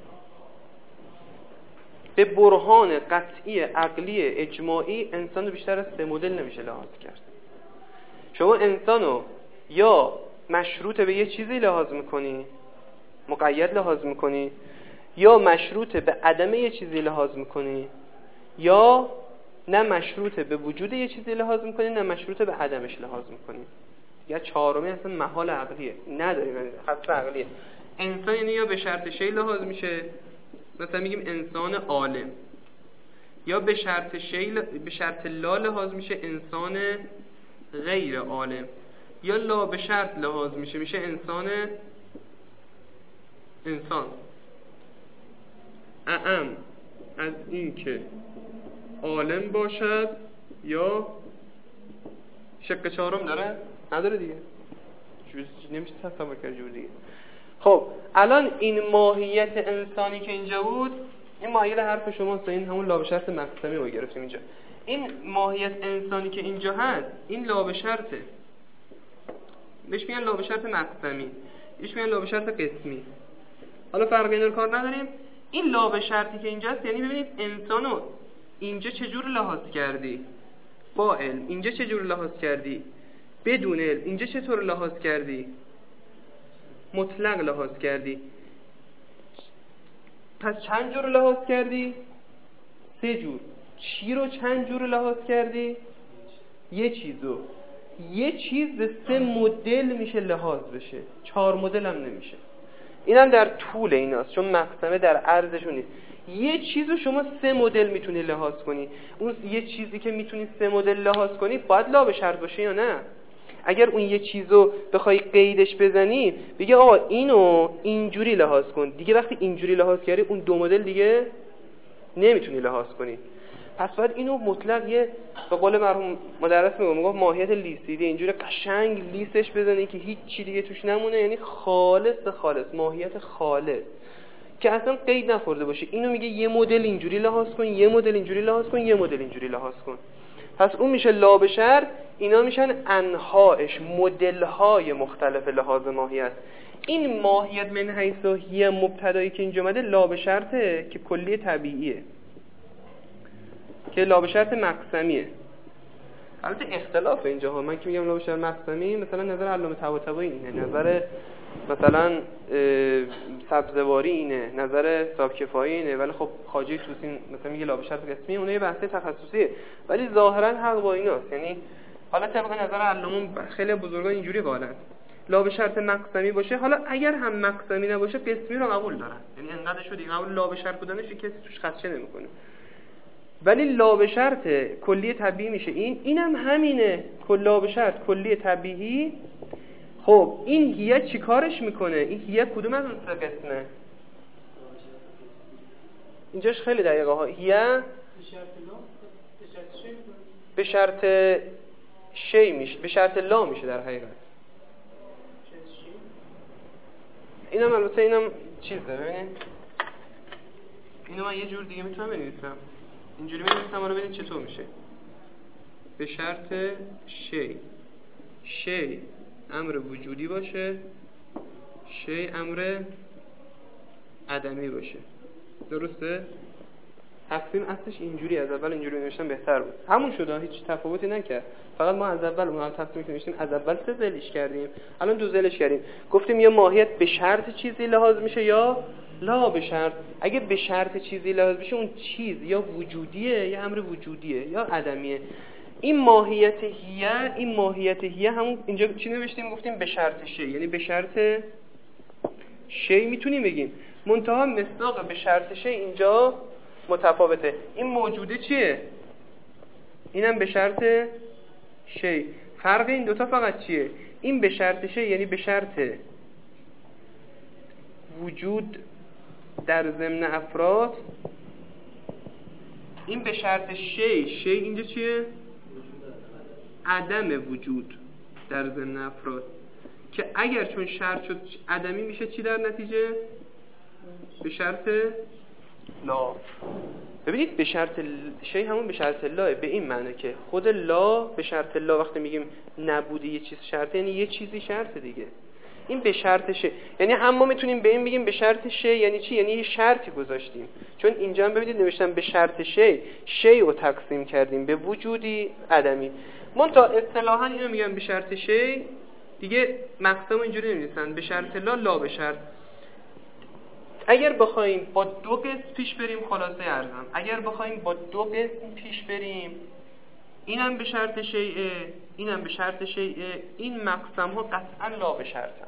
به برهان قطعی عقلی اجماعی انسان رو بیشتر از سه مدل نمیشه لحاظ کرد. شما انسانو یا مشروط به یه چیزی لحاظ میکنی، مقید لحاظ میکنی، یا مشروط به عدم یه چیزی لحاظ میکنی، یا نه مشروط به وجود یه چیزی لحاظ میکنی نه مشروط به عدمش لحاظ میکنی. یا چهارمی اصلا محال عقلیه، نداریم حتی عقلیه. انسان یعنی یا به شرط شی لحاظ میشه، مثلا میگیم انسان عالم، یا به شرط شی ل... به شرط لا لحاظ میشه انسان غیر عالم، یا لا به شرط لحاظ میشه میشه انسان انسان اعم از این که عالم باشد، یا شق چهارم داره؟ نداره دیگه، نمیشه تصور کرد جور دیگه. خب الان این ماهیت انسانی که اینجا بود، این ماهیت حرف شماست، این همون لا به شرط مقسمی رو گرفتیم اینجا. این ماهیت انسانی که اینجا هست این لا به شرطه، بهش میگن لا به شرط مقسمی، بهش میگن لا به شرط قسمی. حالا فرق اینا رو کار نداریم. این لا به شرطی که اینجا هست، یعنی ببینید انسانو اینجا چجور لحاظ کردی با علم، اینجا چجور لحاظ کردی بدون علم، اینجا چطور لحاظ کردی مطلق لحاظ کردی. پس چند جور لحاظ کردی؟ سه جور. چی رو چند جور لحاظ کردی؟ یه چیزو. یه چیز به سه مدل میشه لحاظ بشه، چهار مدل هم نمیشه. اینم در طول ایناست، چون مقسمه در عرضشون نیست. یه چیزو شما سه مدل میتونی لحاظ کنی. اون یه چیزی که میتونی سه مدل لحاظ کنی باید لا به شرط باشه یا نه؟ اگر اون یه چیزو بخوای قیدش بزنی بگه آقا اینو اینجوری لحاظ کن، دیگه وقتی اینجوری لحاظ کردی اون دو مدل دیگه نمیتونی لحاظ کنی. پس باید اینو مطلق یه به قول مرحوم مدرس میگم میگم ماهیت لیسیدی، اینجوری قشنگ لیسش بزنی که هیچ چی دیگه توش نمونه، یعنی خالص خالص ماهیت خالص که اصلا قید نخورده باشه. اینو میگه یه مدل اینجوری لحاظ کن، یه مدل اینجوری لحاظ کن، یه مدل اینجوری لحاظ کن. پس اون میشه لا به شرط، اینا میشن انهاش، مدل‌های مختلف لحاظ ماهیت. این ماهیت من حیث و هیه مبتدایی که اینجا اومده لا به شرطه که کلی طبیعیه، که لا به شرط مقسمیه. البته اختلاف اینجا ها، من که میگم لا به شرط مقسمی مثلا نظر علامه طباطبایی اینه، نظر مثلا سبزواری اینه، نظر صاحب‌کفایی اینه، ولی خب خواجه توسی مثلا میگه لا به شرط قسمی، اون یه بحث تخصصیه، ولی ظاهرا حق با ایناست. یعنی حالا طبق نظر علامون خیلی بزرگان اینجوری قائلن لا به شرط مقسمی باشه، حالا اگر هم مقسمی نباشه قسمی رو قبول دارن، یعنی انقدر شدی قبول لا به شرط بودنش کسی توش خدشه نمیکنه. ولی لا به شرط کلی طبیعی میشه این، اینم هم همینه، لا به شرط کلی طبیعی. خب این هیه چی کارش میکنه؟ این هیه کدوم از اون سه قسمه؟ اینجاش خیلی دقیقه ها. هیه به شرط شی میشه، به شرط لا میشه در حقیقت. اینم البته اینم چیزه، ببینید اینو من یه جور دیگه میتونم بنویسم، اینجوری بنویسم رو ببینید چطور میشه. به شرط شی، شی امر وجودی باشه، شی امر عدمی باشه. درسته؟ تقسیم اصلش اینجوری، از اول اینجوری نوشتم بهتر بود. همون شده، هیچ تفاوتی نکرد. فقط ما از اول اون تقسیمی که نوشتیم از اول سه ذیلش کردیم، الان دو ذیلش کردیم. گفتیم یا ماهیت به شرط چیزی لحاظ میشه یا لا به شرط. اگه به شرط چیزی لحاظ بشه اون چیز یا وجودیه یا امر وجودیه یا عدمیه. این ماهیت هیه، این ماهیت هیه همون اینجا چی نوشتیم؟ گفتیم به شرط شی، یعنی به شرط شی میتونیم بگیم. منتها مصداق به شرط شی اینجا متفاوته. این موجوده چیه؟ اینم به شرط شی. فرق این دوتا فقط چیه؟ این به شرط شی یعنی به شرط وجود در ضمن افراد، این به شرط شی، شی اینجا چیه؟ عدم وجود در ضمن افراد، که اگر چون شرط شد عدمی میشه چی در نتیجه؟ به شرط لا. ببینید به شرط شی همون به شرط لا، به این معنی که خود لا به شرط لا وقتی میگیم نبوده یه چیز شرطه، یعنی یه چیزی شرطه دیگه. این به شرط شی، یعنی هم ما میتونیم به این بگیم به شرط شی یعنی چی؟ یعنی یه شرطی گذاشتیم. چون اینجا هم ببینید نوشتم به شرط شی، شی رو تقسیم کردیم به وجودی عدمی. من تا اصطلاحا اینو میگم به شرط شی، دیگه مقسم اینجوری نمی‌نویسن، به شرط لا، لا به شرط. اگر بخوایم با دو قسم پیش بریم، خلاصه ارزم، اگر بخوایم با دو قسم پیش بریم، اینم به شرط شیء، اینم به شرط شیء، این مقسم ها قطعا لا به شرطن.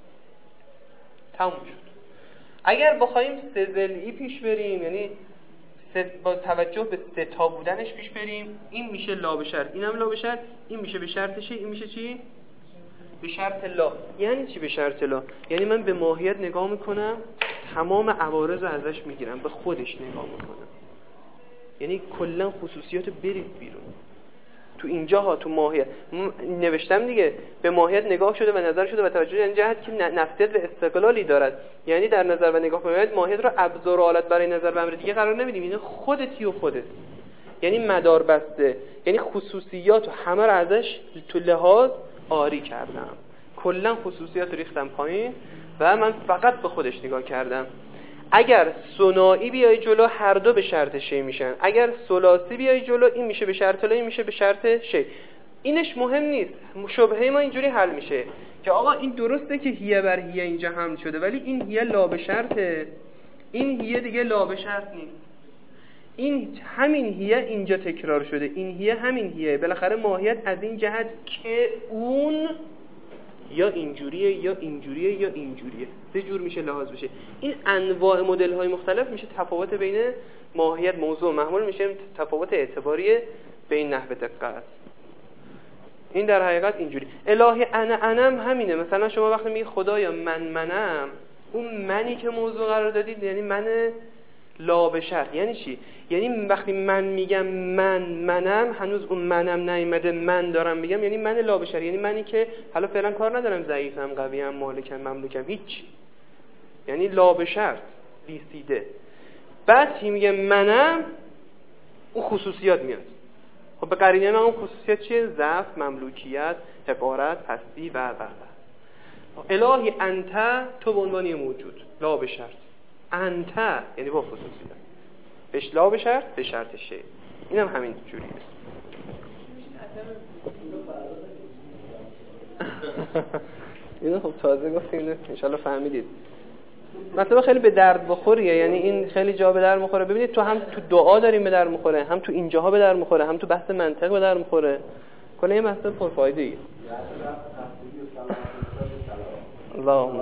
تموم شد. اگر بخوایم سه ضلعی پیش بریم، یعنی با توجه به سه تا بودنش پیش بریم، این میشه لا به شرط، اینم لا به شرط، این میشه به شرط شیء، این میشه چی؟ به شرط لا. یعنی چی به شرط لا؟ یعنی من به ماهیت نگاه میکنم، تمام عوارض رو ازش میگیرم، به خودش نگاه میکنم، یعنی کلا خصوصیات برید بیرون. تو اینجا ها تو ماهیت نوشتم دیگه، به ماهیت نگاه شده و نظر شده و توجه این جهت که نفسیت و استقلالی دارد، یعنی در نظر و نگاه کنید ماهیت رو ابزار و آلت برای نظر و امر دیگه قرار نمیدیم، یعنی خودتی و خودت، یعنی مدار بسته، یعنی خصوصیات و همه رو ازش تو لحاظ آری کردم، کلا خصوصیات رو ریختم پایین و من فقط به خودش نگاه کردم. اگر ثنایی بیای جلو هر دو به شرط شی میشن، اگر ثلاثی بیای جلو این میشه به شرط لا، این میشه به شرط شی. اینش مهم نیست، شبهه ما اینجوری حل میشه که آقا این درسته که هیه بر هیه اینجا حمل شده، ولی این هیه لا به شرطه، این هیه دیگه لا به شرط نیست. این همین هیه اینجا تکرار شده، این هیه همین هیه. بالاخره ماهیت از این جهت که اون یا اینجوریه یا اینجوریه یا اینجوریه، سه جور میشه لحاظ بشه. این انواع مدل های مختلف میشه تفاوت بین ماهیت موضوع محمول، میشه تفاوت اعتباری بین نحو دقت. این در حقیقت اینجوری. الهی انا انم همینه. مثلا شما وقتی میگی خدایا من منم، اون منی که موضوع قرار دادید یعنی من لا به شرط. یعنی چی؟ یعنی وقتی من میگم من منم، هنوز اون منم نیامده، من دارم میگم، یعنی من لا به شرط، یعنی منی که حالا فعلا کار ندارم، ضعیفم، قویم، مالکم، مملوکم، هیچ، یعنی لا به شرط بیسیده. بعد که میگم منم، اون خصوصیات میاد. خب به قرینه من اون خصوصیات چیه؟ ضعف، مملوکیت، حقارت، پستی و و و. الهی انت، تو به عنوان موجود لا به شرط، انت یعنی با خصوصیت، بهش لا به شرط، به شرط شی. اینم همین جوریه. اینو خب تازه گفتیم، ان شاء الله فهمیدید. مثلا خیلی به درد بخوریه، یعنی این خیلی جا به درد میخوره. ببینید تو هم تو دعا داریم به درد میخوره، هم تو اینجاها به درد میخوره، هم تو بحث منطق به درد میخوره. کلا یه مسئله پرفایده ای. اللهم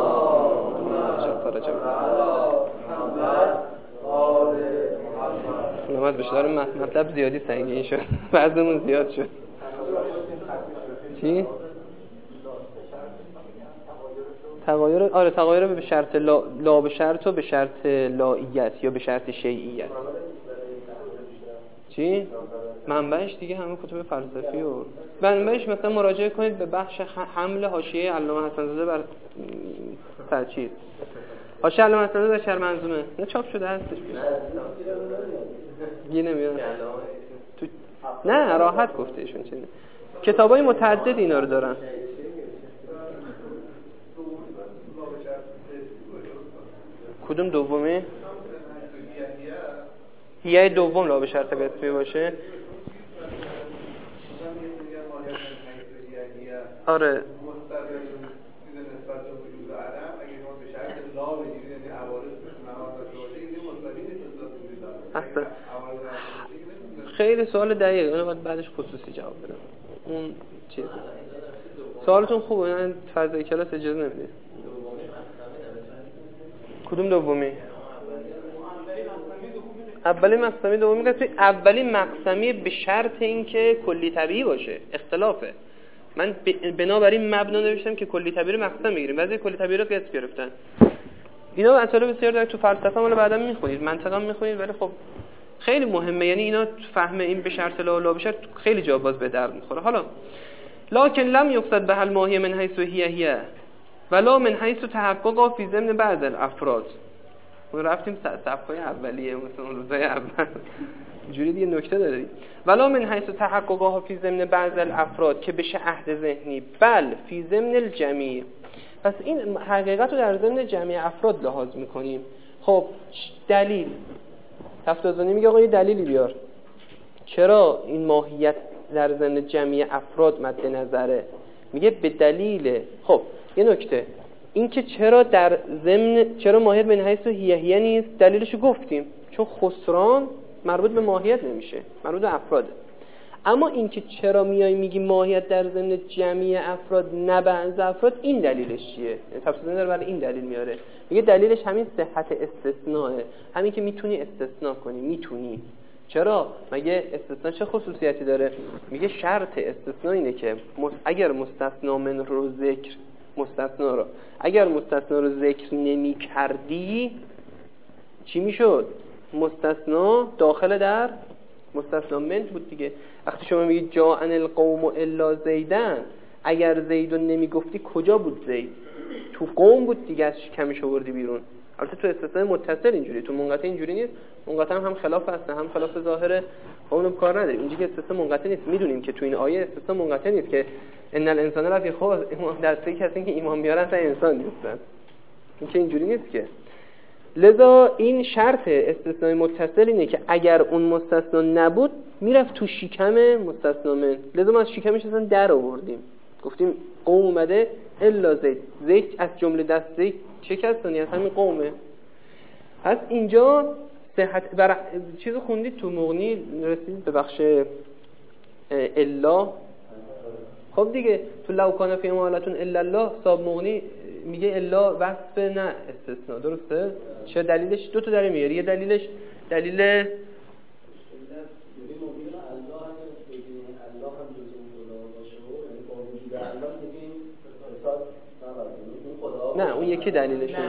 صل محمد بشه. داره مطلب زیادی سنگین شد، وزنمون زیاد شد. چی؟ تغایر، آره تغایر به شرط لا, لا به شرط و به شرط لاییت یا به شرط شیعیت. چی؟ منبعش دیگه همه کتب فلسفی و منبعش مثلا مراجعه کنید به بخش حمل حاشیه علامه حسن زاده بر سر چیز. حاشیه علامه حسن زاده بر شرح منظومه. نه چاپ شده هستش. دیگه نمیاد. تو نه راحت گفته ایشون چیه. کتابای متعدد اینا رو دارن. کدوم دومی؟ هیه دوم لا به شرط قسمی باشه. آره اصلا خیلی سوال دقیق، اونو باید بعدش خصوصی جواب بدم. اون چیز سوالتون خوبه، من فضای کلاس اجازه نمیده. کدوم دومی؟ اولی مقسمی، دومی قسمی. اولی مقسمی به شرط اینکه کلی طبیعی باشه، اختلافه. من بنابراین مبنا نوشتم که کلی طبیعی رو مقسم میگیریم، بعضی کلی طبیعی رو قسم گرفتن. اینا اصلا بسیار داره تو فلسفه مال بعدا میخونید، منطقا هم میخونید، ولی خب خیلی مهمه. یعنی اینا فهم این به شرط لا لا به شرط خیلی جا باز به درد میخوره. حالا لکن لم یقصد به الماهی من حیث هی هی ولا من حیث تحقق فی ضمن بعض الافراد. ما رفتیم صفحه اولیه مثلا اون روزای اول جوری دیگه نکته داره. ولا من حیث تحقق فی ضمن بعض الافراد که بشه عهد ذهنی، بل فی ضمن الجمیع. پس این حقیقت رو در ضمن جمعی افراد لحاظ میکنیم. خب دلیل تفتازانی میگه آقا یه دلیلی بیار چرا این ماهیت در ضمن جمعی افراد مد نظره. میگه به دلیل، خب یه نکته این که چرا در ضمن چرا ماهیت من حیث هی هی نیست، دلیلشو گفتیم چون خسران مربوط به ماهیت نمیشه، مربوط به افراده. اما این که چرا میای میگی ماهیت در ضمن جمعی افراد نه بعض افراد، این دلیلش چیه؟ تفسیر داره ولی این دلیل میاره. میگه دلیلش همین صحت استثناءه، همین که میتونی استثناء کنی، میتونی. چرا؟ مگه استثناء چه خصوصیتی داره؟ میگه شرط استثناء اینه که اگر مستثنا من رو ذکر مستثنا رو اگر مستثنا رو ذکر نمی کردی چی میشد؟ مستثنا داخل در مستثنا من بود دیگه. وقتی شما میگید جاءن القوم الا زیدن، اگر زیدو نمیگفتی کجا بود زید؟ تو قوم بود دیگه، از کمیش آوردی بیرون. البته تو استثناء متصل اینجوری، تو منقطع اینجوری نیست. منقطع هم خلاف هست، هم خلاف ظاهره، اونم کار نداریم. اینجوری که استثناء منقطع نیست. میدونیم که تو این آیه استثناء منقطع نیست که ان الانسان لفی خسر، دسته کسی که ایمان میارن اصلا انسان نیستن. این که اینجوری نیست که. لذا این شرط استثناء متصل اینه که اگر اون مستثنا نبود میرفت تو شکم مستثنا من. لذا ما از شکمش اصلا در آوردیم، گفتیم قوم اومده الا زید. زید از جمله دست زید چه کسانی؟ از همین قومه. پس اینجا صحت بر چیز خوندید تو مغنی، رسیدید به بخش الا. خب دیگه تو لو کان فی مالتون الا الله، صاحب مغنی میگه الا وصف نه استثناء، درسته؟ چه دلیلش؟ دو تا دلیل میاره. یه دلیلش دلیل نه، اون یکی دلیلشه.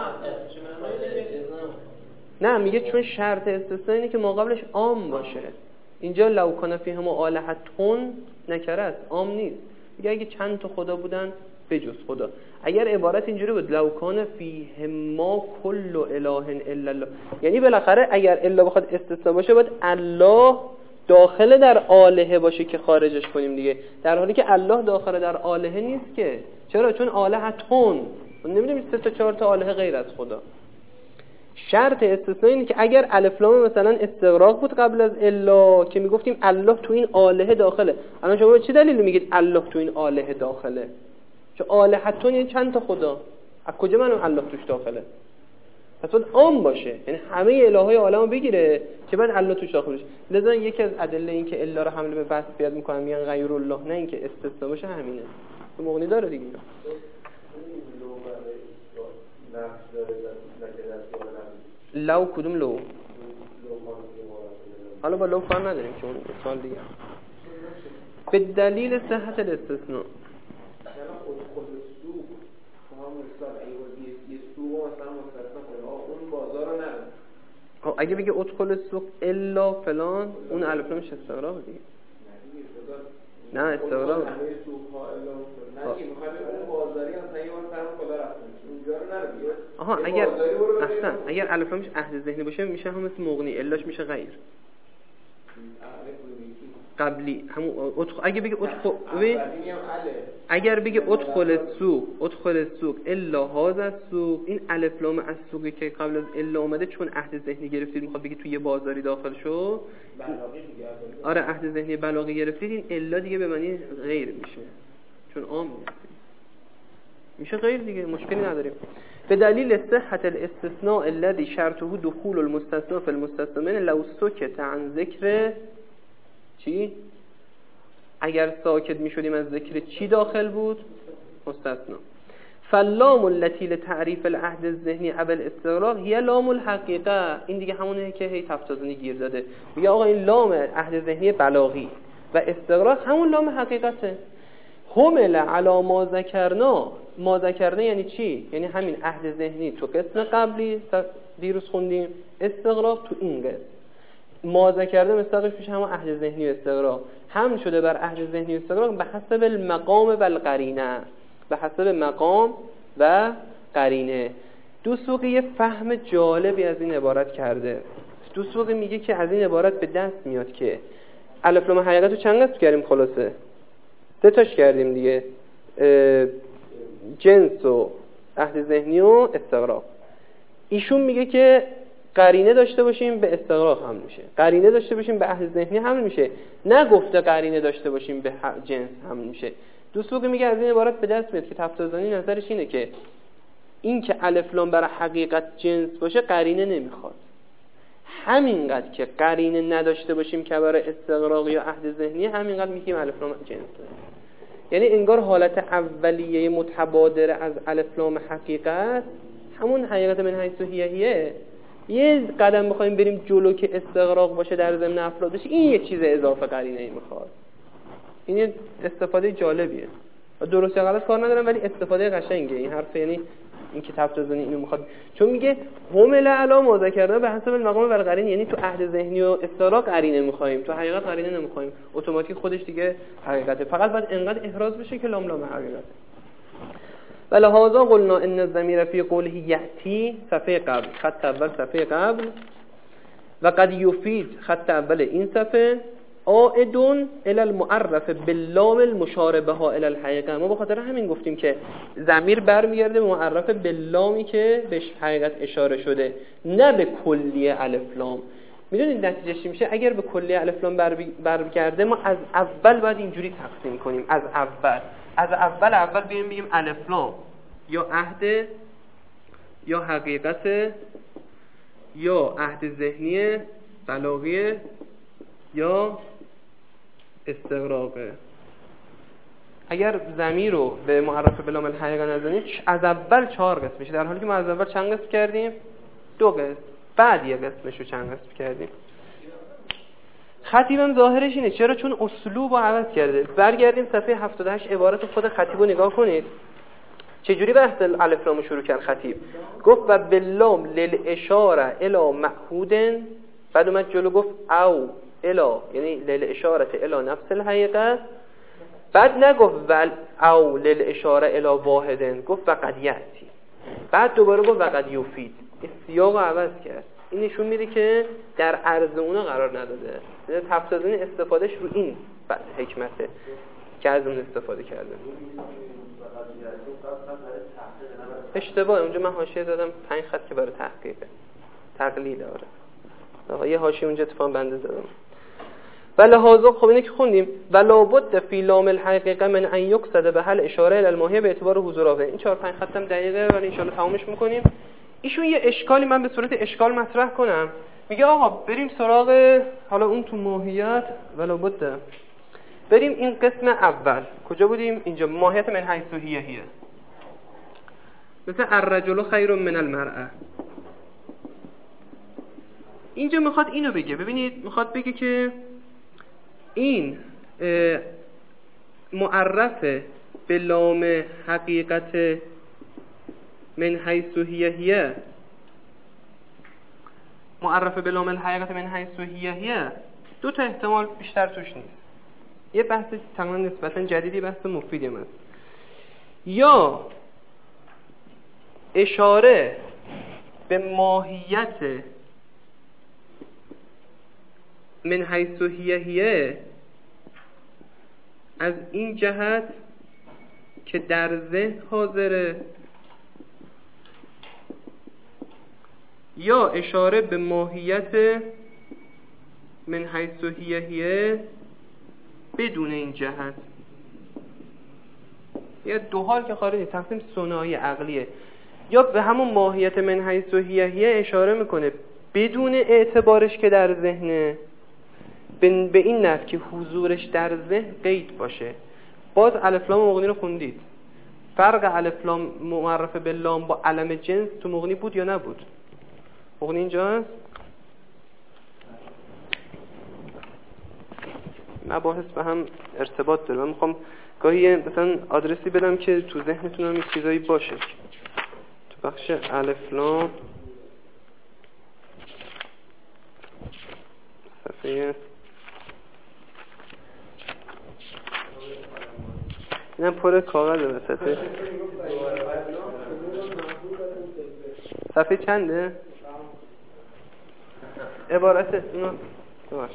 نه میگه چون شرط استثناء اینه که ما قبلش عام باشه. اینجا لو کان فیهم آلهتون نکره است، عام نیست. میگه اگه چند تا خدا بودن به جز خدا. اگر عبارت اینجوری بود لو کان فیهما کل اله الا الله، یعنی بالاخره اگر الا بخواد استثناء باشه باید الله داخل در آلهه باشه که خارجش کنیم دیگه، در حالی که الله داخل در آلهه نیست که. چرا؟ چون آلهتون نمیدونیم سه تا چهار تا آلهه غیر از خدا. شرط استثناء اینه که اگر الف لام مثلا استغراق بود قبل از الا که میگفتیم الله تو این آلهه داخله. الان شما چه دلیلی میگید الله تو این آلهه داخله؟ چون آلهتون یعنی چند تا خدا، از کجا من الله توش داخله؟ پس باید عام باشه، یعنی همه الههای عالمو بگیره که بعد الله توش داخل بشه. لذا یکی از ادله این که الا رو حمله به بحث بیاد میکنن میگن غیر الله، نه اینکه استثنا باشه همینه. تو مغنی داره دیگه. لو کدوم لو؟ حالا با لو کار نداریم که اون سوال دیگه. به دلیل صحت الاستثناء اگه بگه ادخل السوق الا فلان، اون الف لامش استغراق دیگه. نه استغراق نه آها اگر اصلا اگر الف لامش عهد ذهنی باشه میشه هم مثل مغنی، الاش میشه غیر قبلی. همون ادخل اگه بگه ادخل اگر بگه ادخل السوق ادخل السوق الا هذا السوق، این الف لام السوقی که قبل از الا اومده چون عهد ذهنی گرفتید میخواد بگه توی یه بازاری داخل شو بلاغی دیگه. آره عهد ذهنی بلاغی گرفتید، این الا دیگه به معنی غیر میشه چون عام میشه غیر دیگه، مشکلی نداریم. به دلیل صحت الاستثناء الذي شرطه دخول المستثنى في المستثنى من لو سكت عن ذکر چی؟ اگر ساکت می شدیم از ذکر چی داخل بود؟ مستثنا. فاللام التي لتعریف العهد الذهنی قبل استغراق هي لام الحقیقه. این دیگه همونه که هی تفتازنی گیر داده. میگه آقا این لام عهد ذهنی بلاغی و استغراق همون لام حقیقته. حمل علی ما ذکرنا. ما ذکرنا یعنی چی؟ یعنی همین عهد ذهنی تو قسم قبلی دیروز خوندیم، استغراق تو این قسم. ما ذکرده مستقش پیش همون عهد ذهنی و استغراق هم شده بر عهد ذهنی و استغراق به حسب المقام و القرینه، به حسب مقام و قرینه. دوسوقی یه فهم جالبی از این عبارت کرده. دوسوقی میگه که از این عبارت به دست میاد که الف لام حقیقت رو چند قسم کردیم؟ خلاصه سه تاش کردیم دیگه، جنس و عهد ذهنی و استغراق. ایشون میگه که قرینه داشته باشیم به استغراق هم میشه، قرینه داشته باشیم به عهد ذهنی هم میشه، نه گفته قرینه داشته باشیم به جنس هم میشه. دوستوقی میگه از این عبارت به دست میاد که تفتازانی نظرش اینه که این که الف لام برای حقیقت جنس باشه قرینه نمیخواد، همینقدر که قرینه نداشته باشیم که برای استغراق یا عهد ذهنی همینقدر میگیم الف لام جنس داره. یعنی انگار حالت اولیه متبادر از الف لام حقیقت همون حقیقت من حیث هیه، یه قدم بخوایم بریم جلو که استغراق باشه در ضمن افراد بشه، این یه چیز اضافه قرینه ای میخواد. این یه استفاده جالبیه، درست یا غلط کار ندارم ولی استفاده قشنگه این حرف. یعنی این کتاب تزنی اینو میخواد، چون میگه حمل علی ما ذکرنا به حسب المقام و القرینه، یعنی تو عهد ذهنی و استغراق قرینه میخوایم، تو حقیقت قرینه نمیخوایم، اتوماتیک خودش دیگه حقیقته، فقط باید انقدر احراز بشه که لام لام حقیقته. ولهذا قلنا ان الضمیر فی قوله یأتی صفحه قبل، خط اول صفحه قبل، و قد یفید خط اول این صفحه، عائد الی المعرف باللام المشاربه الی الحقیقه. ما به خاطر همین گفتیم که ضمیر برمیگرده به معرف باللامی که بهش حقیقت اشاره شده، نه به کلیه الف لام. میدونید نتیجه چی میشه؟ اگر به کلیه الف لام برمیگرده ما از اول باید اینجوری تقسیم کنیم، از اول از اول اول بیایم بگیم الف لام یا عهد یا حقیقت یا عهد ذهنی بلاغی یا استغراقه. اگر ضمیر رو به معرف به لام الحقیقه نزنیم از اول چهار قسم میشه، در حالی که ما از اول چند قسم کردیم؟ دو قسم، بعد یه قسمش رو چند قسم کردیم. خطیبم ظاهرش اینه، چرا؟ چون اسلوب رو عوض کرده. برگردیم صفحه هفتاد و هشت عبارت خود خطیب رو نگاه کنید چجوری بحث الف لام شروع کرد. خطیب گفت و باللام للاشاره الی معهود، بعد اومد جلو گفت او الی، یعنی للاشاره الی نفس الحقیقه، بعد نگفت ول او للاشاره الی واحدن، گفت وقد یأتی، بعد دوباره گفت وقد یفید. سیاق عوض کرد. این نشون میده که در عرض اونا قرار نداده، تفسیرین استفادهش رو این حکمته که از اون استفاده کرده. اشتباه، اونجا من حاشیه زدم پنج خط که برای تحقیقه، تقلیل. آره آقا یه حاشیه اونجا اتفاقا بنده زدم. ولهذا خب اینه که خوندیم ولابد فی لام الحقیقه من ان یقصد به حل اشاره الی الماهیه به اعتبار حضور آقا. این چهار پنج خطم دقیقه ولی ان شاء الله تمامش میکنیم. ایشون یه اشکالی من به صورت اشکال مطرح کنم، میگه آقا بریم سراغ حالا اون تو ماهیت ولابد بریم این قسم اول کجا بودیم؟ اینجا ماهیت من حیث هی هی مثل الرجل خیر من المرأه. اینجا میخواد اینو بگه، ببینید میخواد بگه که این معرفه به لام حقیقت من حیث هی هی معرفه به لام الحقیقت من حیث هی هی دو تا احتمال بیشتر توش نیست. یه بحث تقریبا نسبتا جدیدی، بحث مفیدی هم هست. یا اشاره به ماهیت من حیث هی هی از این جهت که در ذهن حاضره، یا اشاره به ماهیت من حیث هی هی بدون این جهت. یا دو حال که خارجی تقسیم ثنایی عقلیه، یا به همون ماهیت من حیث هی هی اشاره میکنه بدون اعتبارش که در ذهنه، به این نفع که حضورش در ذهن قید باشه. باز الف لام مغنی رو خوندید، فرق الف لام معرفه به لام با علم جنس تو مغنی بود یا نبود؟ مغنی اینجاست. مباحث به هم ارتباط داره. من میخوام گاهی مثلا آدرسی بدم که تو ذهنتون هم این چیزایی باشه. تو بخش الف لام صفحه اینم پر کاغذه وسطه. صفحه چنده؟ عبارت اینو باش.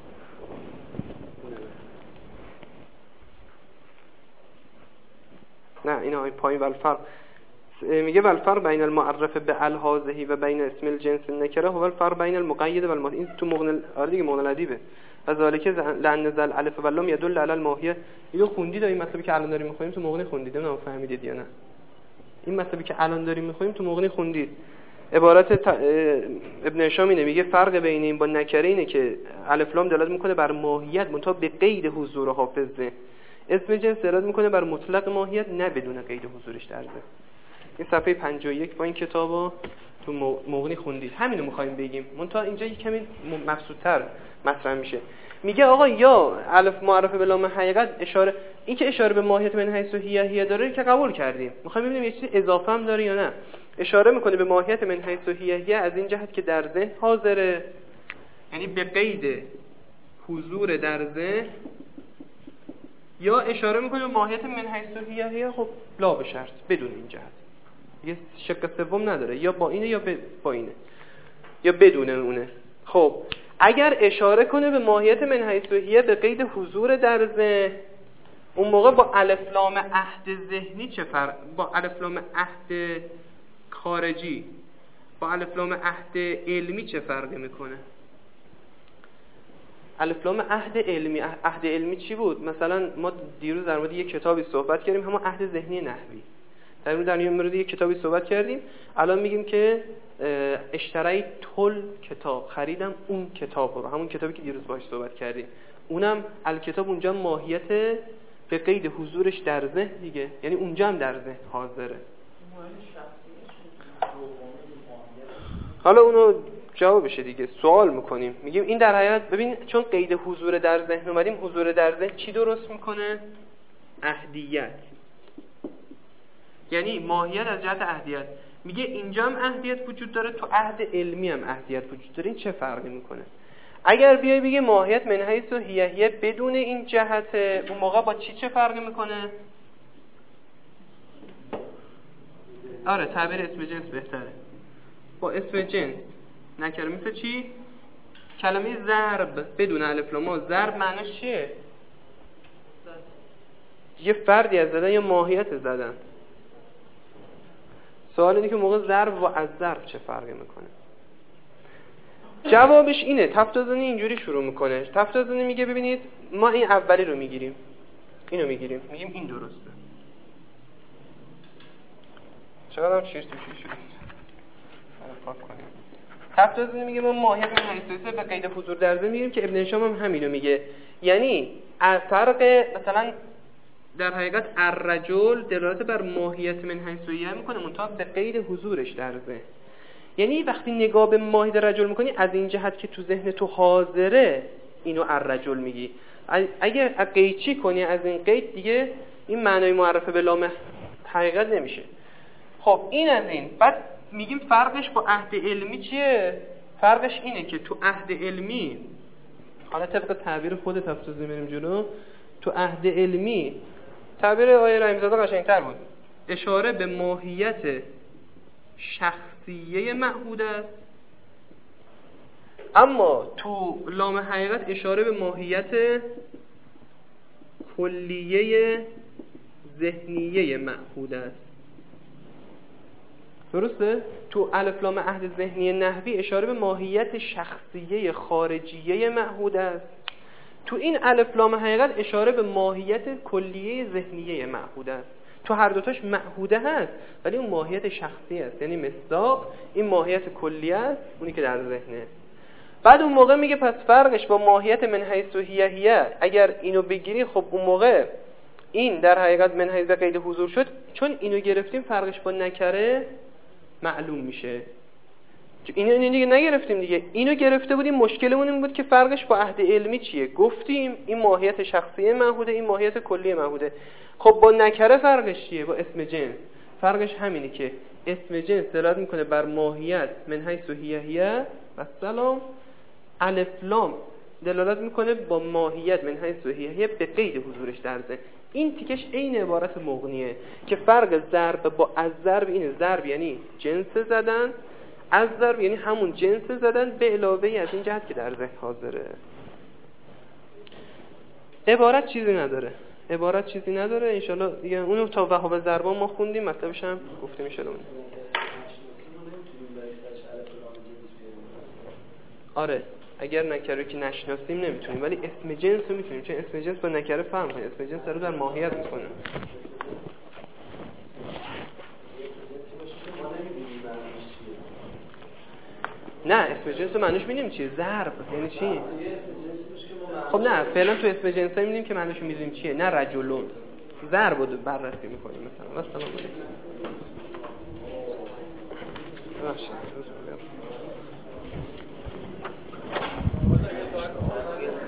نه اینا های پایین والفرق میگه والفرق بین المعرف به الهازهی و بین اسم الجنس نکره هو الفرق بین المقید و الماهی. این تو مغنی آره دیگه مغنی ادیبه. از ذالک لان ذل الف و لام يدل على الماهیه. اینو خوندید این مطلبی که الان داریم میخونیم تو مغنی خوندید، نمیدونم فهمیدید یا نه. این مطلبی که الان داریم میخونیم تو مغنی خوندید. عبارت ابن هشام اینه، میگه فرق بین این با نکره اینه که الف لام دلالت میکنه بر ماهیت منتها به قید حضور حافظه. اسم جنس دلالت میکنه بر مطلق ماهیت نه بدون قید حضورش در ذهن. این صفحه پنجاه و یک با این کتابو تو مغنی خوندید. همینو میخوایم بگیم، منتها اینجا یک کمی مبسوط‌تر مطرح میشه. میگه آقا یا الف معرفه به لام حقیقت اشاره، این که اشاره به ماهیت من حیث هی هی داره که قبول کردیم، میخوایم ببینیم یه چیز اضافه هم داره یا نه. اشاره میکنه به ماهیت من حیث هی هی از این جهت که در ذهن حاضره، یعنی به قید حضور در ذهن، یا اشاره میکنه به ماهیت من حیث هی هی خب لا به شرط بدون این جهت. یه شق سوم نداره، یا با اینه یا با اینه یا بدون اونه. خب اگر اشاره کنه به ماهیت من حیث هی به قید حضور در ذهن، اون موقع با الف لام عهد ذهنی چه فرق، با الف لام عهد خارجی با الف لام عهد علمی چه فرقی میکنه؟ الف لام عهد علمی، عهد علمی چی بود؟ مثلا ما دیروز در مورد یک کتابی صحبت کردیم، همون عهد ذهنی نحوی. در مورد در مورد یک کتابی صحبت کردیم، الان میگیم که اشترای تل کتاب، خریدم اون کتاب رو، همون کتابی که دیروز باهاش صحبت کردیم. اونم الکتاب اونجا ماهیت به قید حضورش در ذهن دیگه، یعنی اونجا هم در ذهن حاضره. حالا اونو جوابشه دیگه، سوال میکنیم، میگیم این در حقیقت ببین چون قید حضور در ذهن اومدیم، حضور در ذهن چی درست میکنه؟ عهدیت، یعنی ماهیت از جهت عهدیت. میگه اینجا هم عهدیت وجود داره، تو عهد علمی هم عهدیت وجود داره. این چه فرقی میکنه؟ اگر بیای بگه ماهیت من حیث هی هی بدون این جهت، اون موقع با چی چه فرقی میکنه؟ آره تعبیر اسم جنس بهتره. با اسم جنس نکره مثل چی؟ کلمه ضرب بدون الف لام. ضرب معنیش چیه؟ یه فردی از زدن یا ماهیت زدن. سوال اینه که موقع ضرب و از ضرب چه فرقی میکنه؟ جوابش اینه. تفتازانی اینجوری شروع میکنه. تفتازانی میگه ببینید ما این اولی رو میگیریم، اینو میگیریم، میگیم این درسته. چقدر هم چیز توشی شد. پاک کنیم. تفتازانی میگه ما ماهیت من حیثیت به قید حضور در ذهن میگیریم که ابن هشام هم همینو میگه. یعنی فرق مثلا در حقیقت الرجل دلالت بر ماهیت من حیثیه میکنه منتها به قید حضورش در ذهن. یعنی وقتی نگاه به ماهیت رجل میکنی از این جهت که تو ذهن تو حاضره اینو الرجل میگی. اگر قیچی کنی از این قید دیگه این معنای معرفه به لام حقیقت نمیشه. خب این از این. بعد میگیم فرقش با عهد علمی چیه؟ فرقش اینه که تو عهد علمی، حالا طبق تعبیر خود تفسیر میریم جلو، تو عهد علمی تعبیر آیه رحیم‌زاده قشنگ‌تر بود. اشاره به ماهیت شخصیه معهود است، اما تو لام حقیقت اشاره به ماهیت کلیه ذهنیه معهود است. درسته؟ تو الف لام عهد ذهنی نحوی اشاره به ماهیت شخصیه خارجیه معهود است. تو این الف لام حقیقت اشاره به ماهیت کلیه ذهنیه معهود است. تو هر دوتاش معهوده هست ولی اون ماهیت شخصی است، یعنی مصداق این ماهیت کلیه است، اونی که در ذهنه. بعد اون موقع میگه پس فرقش با ماهیت من حیث و هیه هیه، اگر اینو بگیری خب اون موقع این در حقیقت من حیث قید حضور شد، چون اینو گرفتیم فرقش با نکره معلوم میشه. اینو اینو دیگه نگرفتیم دیگه، اینو گرفته بودیم. مشکلمون این بود که فرقش با عهد علمی چیه؟ گفتیم این ماهیت شخصی معهوده، این ماهیت کلی معهوده. خب با نکره فرقش چیه؟ با اسم جنس فرقش همینه که اسم جنس دلالت میکنه بر ماهیت من حیث و هیه هیه و سلام. الف لام دلالت میکنه با ماهیت من حیث و هیه هیه به قید حضورش در ذهن. این تیکش عین عبارت مغنیه که فرق ضرب با از ضرب اینه. ضرب یعنی جنس زدن، از ضرب یعنی همون جنس زدن به علاوه از این جهت که در ذهن حاضره. عبارت چیزی نداره، عبارت چیزی نداره. انشالله دیگه اونو تا وهاب ضربان ما خوندیم، مطلبش هم گفتیم انشالله. آره اگر نکره که نشناسیم نمیتونیم، ولی اسم جنس رو میتونیم، چون اسم جنس با نکره فرق میکنه. اسم جنس رو در ماهیت میکنه. نه اسم جنس رو معنیش میدونیم چیه؟ ضرب یعنی چی؟ خب نه فعلا تو اسم جنس میدونیم که معنیش میدونیم چیه، نه رجلون. ضرب رو بررسی میکنیم مثلا. و سلام علیکم. ببخشید